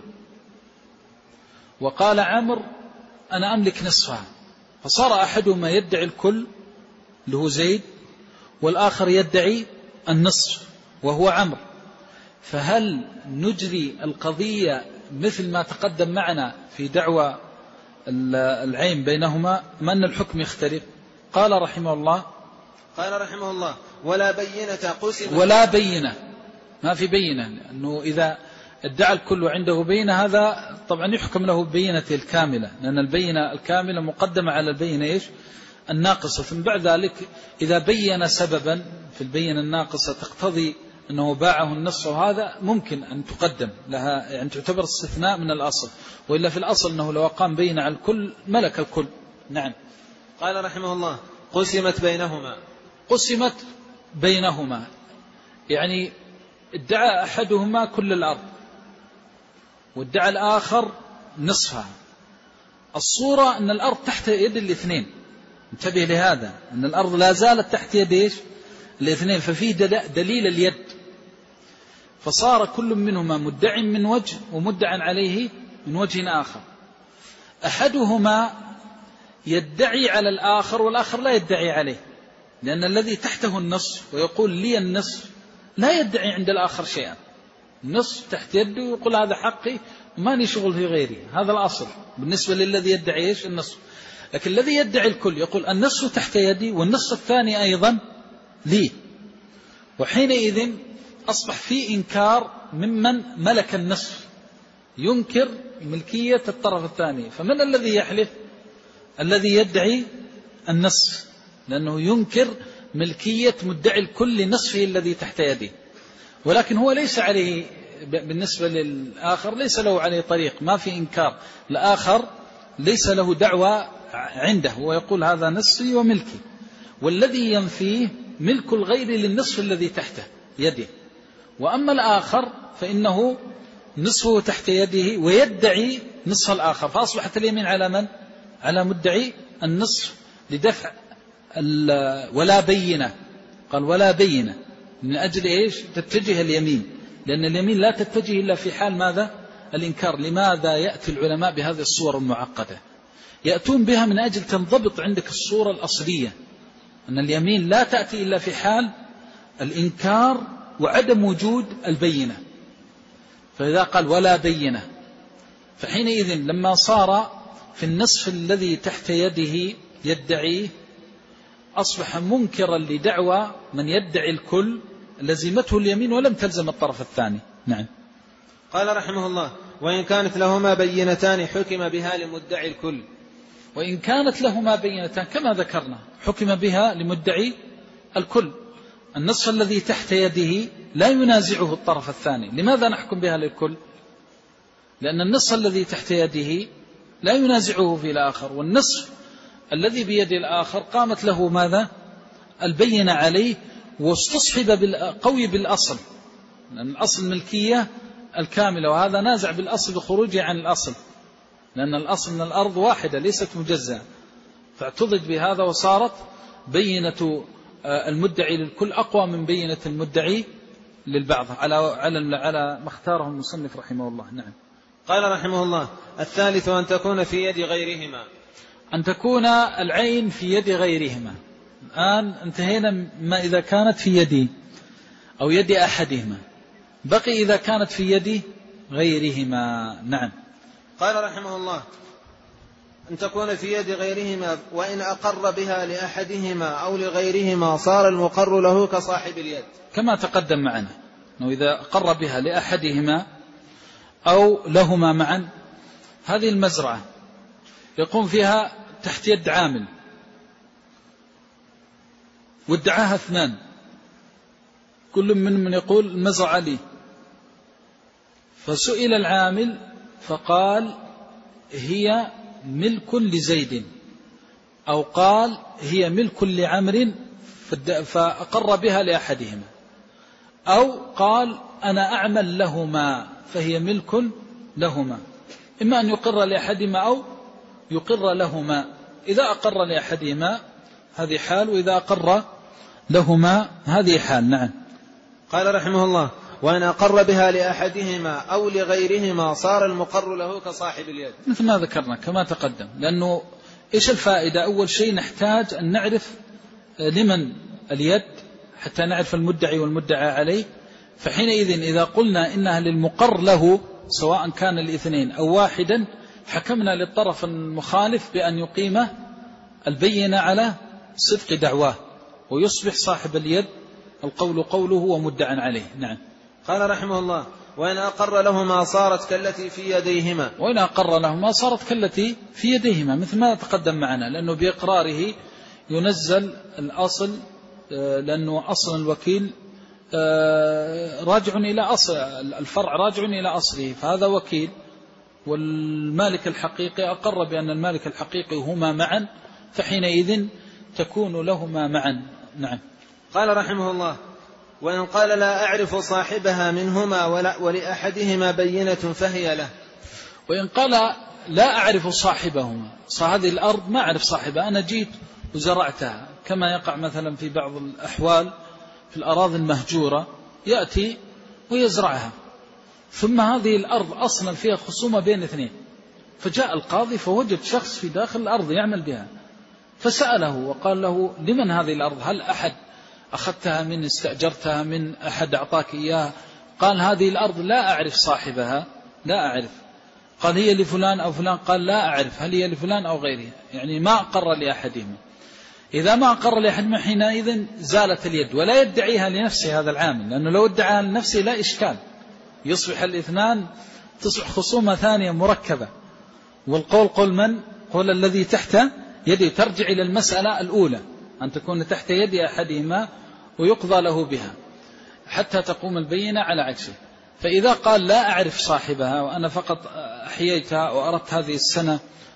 وقال عمرو أنا أملك نصفها، فصار أحدهما يدعي الكل اللي هو زيد والآخر يدعي النصف وهو عمرو. فهل نجري القضية مثل ما تقدم معنا في دعوى العين بينهما من الحكم يختلف؟ قال رحمه الله قال رحمه الله: ولا بينة قسم. ولا بينة، ما في بينة، لأنه إذا ادعى الكل عنده بينة هذا طبعا يحكم له بينة الكاملة، لأن البينة الكاملة مقدمة على البينة إيش؟ الناقصة. ثم بعد ذلك إذا بين سببا في البينة الناقصة تقتضي أنه باعه النص، وهذا ممكن أن تقدم لها، يعني تعتبر استثناء من الأصل، وإلا في الأصل أنه لو قام بين على الكل ملك الكل. نعم. قال رحمه الله: قسمت بينهما. قسمت بينهما يعني ادعى أحدهما كل الأرض وادعى الآخر نصفها. الصورة أن الأرض تحت يد الاثنين، انتبه لهذا، أن الأرض لا زالت تحت يد إيش؟ الاثنين، ففيه دليل اليد، فصار كل منهما مدع من وجه ومدع عليه من وجه آخر. أحدهما يدعي على الآخر والآخر لا يدعي عليه، لأن الذي تحته النصف ويقول لي النصف لا يدعي عند الآخر شيئا، النصف تحت يده ويقول هذا حقي وما لي شغل في غيري، هذا الأصل بالنسبة للذي يدعي إيش؟ النصف. لكن الذي يدعي الكل يقول النصف تحت يدي والنصف الثاني أيضا لي، وحينئذ أصبح في إنكار ممن ملك النصف، ينكر ملكية الطرف الثاني. فمن الذي يحلف؟ الذي يدعي النصف، لأنه ينكر ملكية مدعي الكل لنصفه الذي تحت يده، ولكن هو ليس عليه بالنسبة للآخر ليس له عليه طريق، ما في إنكار، الآخر ليس له دعوة عنده، هو يقول هذا نصفي وملكي. والذي ينفيه ملك الغير للنصف الذي تحت يده، وأما الآخر فإنه نصفه تحت يده ويدعي نصف الآخر، فأصبحت اليمين على من؟ على مدعي النصف لدفع ولا بينة. قال ولا بينة من أجل إيش؟ تتجه اليمين، لأن اليمين لا تتجه إلا في حال ماذا؟ الإنكار. لماذا يأتي العلماء بهذه الصور المعقدة؟ يأتون بها من أجل تنضبط عندك الصورة الأصلية، أن اليمين لا تأتي إلا في حال الإنكار وعدم وجود البينة. فإذا قال ولا بينة، فحينئذ لما صار في النصف الذي تحت يده يدعيه أصبح منكرا لدعوى من يدعي الكل، لزمته اليمين ولم تلزم الطرف الثاني. نعم. قال رحمه الله: وإن كانت لهما بينتان حكم بها لمدعي الكل. وإن كانت لهما بينتان كما ذكرنا حكم بها لمدعي الكل. النصف الذي تحت يده لا ينازعه الطرف الثاني. لماذا نحكم بها للكل؟ لأن النصف الذي تحت يده لا ينازعه في الآخر، والنصف الذي بيد الآخر قامت له ماذا؟ البينة عليه، واستصحب بالقوي بالأصل، لأن الأصل ملكية الكاملة، وهذا نازع بالأصل بخروجه عن الأصل، لأن الأصل من الأرض واحدة ليست مجزأة، فاعتضد بهذا وصارت بينة المدعي للكل أقوى من بينة المدعي للبعض على على على ما اختاره المصنف رحمه الله. نعم. قال رحمه الله: الثالث أن تكون في يد غيرهما. أن تكون العين في يد غيرهما. الآن انتهينا ما إذا كانت في يدي أو يد أحدهما، بقي إذا كانت في يد غيرهما. نعم. قال رحمه الله: أن تكون في يد غيرهما، وإن أقر بها لأحدهما أو لغيرهما صار المقر له كصاحب اليد. كما تقدم معنا أنه إذا أقر بها لأحدهما أو لهما معا، هذه المزرعة يقوم فيها تحت يد عامل وادعاها اثنان، كل من من يقول المزرعة لي، فسئل العامل فقال هي ملك لزيد، أو قال هي ملك لعمر فأقر بها لأحدهما، أو قال أنا أعمل لهما فهي ملك لهما. إما أن يقر لأحدهما أو يقر لهما. إذا أقر لأحدهما هذه حال، وإذا أقر لهما هذه حال. نعم. قال رحمه الله: وإن أقر بها لأحدهما أو لغيرهما صار المقر له كصاحب اليد. مثل ما ذكرنا كما تقدم، لأنه إيش الفائدة؟ أول شيء نحتاج أن نعرف لمن اليد حتى نعرف المدعي والمدعى عليه، فحينئذ إذا قلنا إنها للمقر له سواء كان الاثنين أو واحدا، حكمنا للطرف المخالف بأن يقيم البينة على صدق دعواه، ويصبح صاحب اليد القول قوله ومدعى عليه. نعم. قال رحمه الله: وإن أقر لهما صارت كالتي في يديهما. وإن أقر لهما صارت كالتي في يديهما، مثل ما تقدم معنا، لأنه بإقراره ينزل الأصل، لأنه أصل الوكيل راجع إلى أصل الفرع، راجع إلى أصله، فهذا وكيل، والمالك الحقيقي أقر بأن المالك الحقيقي هما معا، فحينئذ تكون لهما معا. نعم. قال رحمه الله: وإن قال لا أعرف صاحبها منهما ولأحدهما بينة فهي له. وإن قال لا أعرف صاحبهما، هذه الأرض ما أعرف صاحبها، أنا جيت وزرعتها، كما يقع مثلا في بعض الأحوال في الأراضي المهجورة، يأتي ويزرعها، ثم هذه الأرض أصلا فيها خصومة بين اثنين، فجاء القاضي فوجد شخص في داخل الأرض يعمل بها، فسأله وقال له: لمن هذه الأرض؟ هل أحد أخذتها من، استأجرتها من أحد، أعطاك إياها؟ قال: هذه الأرض لا أعرف صاحبها، لا أعرف. قال: هي لفلان أو فلان؟ قال: لا أعرف هل هي لفلان أو غيره، يعني ما أقر لأحدهما. إذا ما أقر لأحدهما حينئذ زالت اليد، ولا يدعيها لنفسه هذا العامل، لأنه لو ادعاها لنفسه لا إشكال، يصبح الاثنان تصبح خصومة ثانية مركبة، والقول قول من؟ قول الذي تحت يده، ترجع إلى المسألة الأولى أن تكون تحت يد أحدهما ويقضى له بها حتى تقوم البينة على عكسه. فإذا قال لا أعرف صاحبها وأنا فقط أحييتها وأردت هذه السنة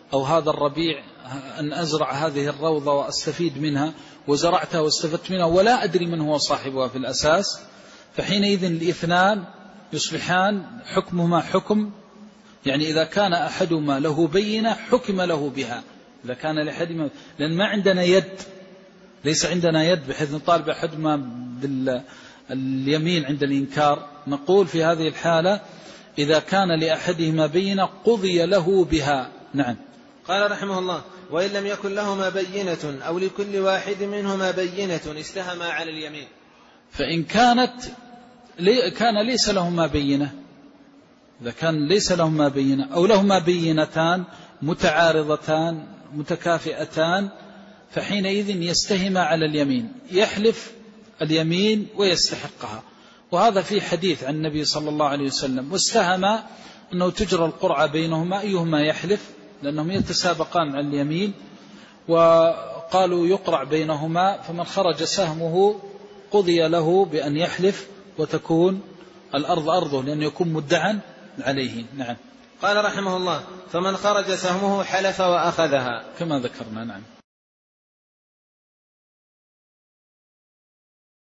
أو هذا الربيع أن أزرع هذه الروضة وأستفيد منها، وزرعتها واستفدت منها ولا أدري من هو صاحبها في الأساس، فحينئذ الاثنان يصبحان حكمهما حكم، يعني إذا كان أحدهما له بينة حكم له بها، إذا كان لأحدهما، لأن ما عندنا يد، ليس عندنا يد بحيث نطالب أحدهما باليمين عند الإنكار. نقول في هذه الحالة إذا كان لأحدهما بينة قضي له بها. نعم. قال رحمه الله: وإن لم يكن لهما بينة أو لكل واحد منهما بينة استهما على اليمين. فإن كانت كان ليس لهما بينة، إذا كان ليس لهما بينة أو لهما بينتان متعارضتان متكافئتان، فحينئذ يستهما على اليمين، يحلف اليمين ويستحقها. وهذا في حديث عن النبي صلى الله عليه وسلم: واستهم أنه تجرى القرعة بينهما أيهما يحلف، لأنهم يتسابقان على اليمين، وقالوا يقرع بينهما، فمن خرج سهمه قضي له بأن يحلف وتكون الأرض أرضه، لأنه يكون مدعا عليه. نعم. قال رحمه الله: فمن خرج سهمه حلف وأخذها، كما ذكرنا. نعم.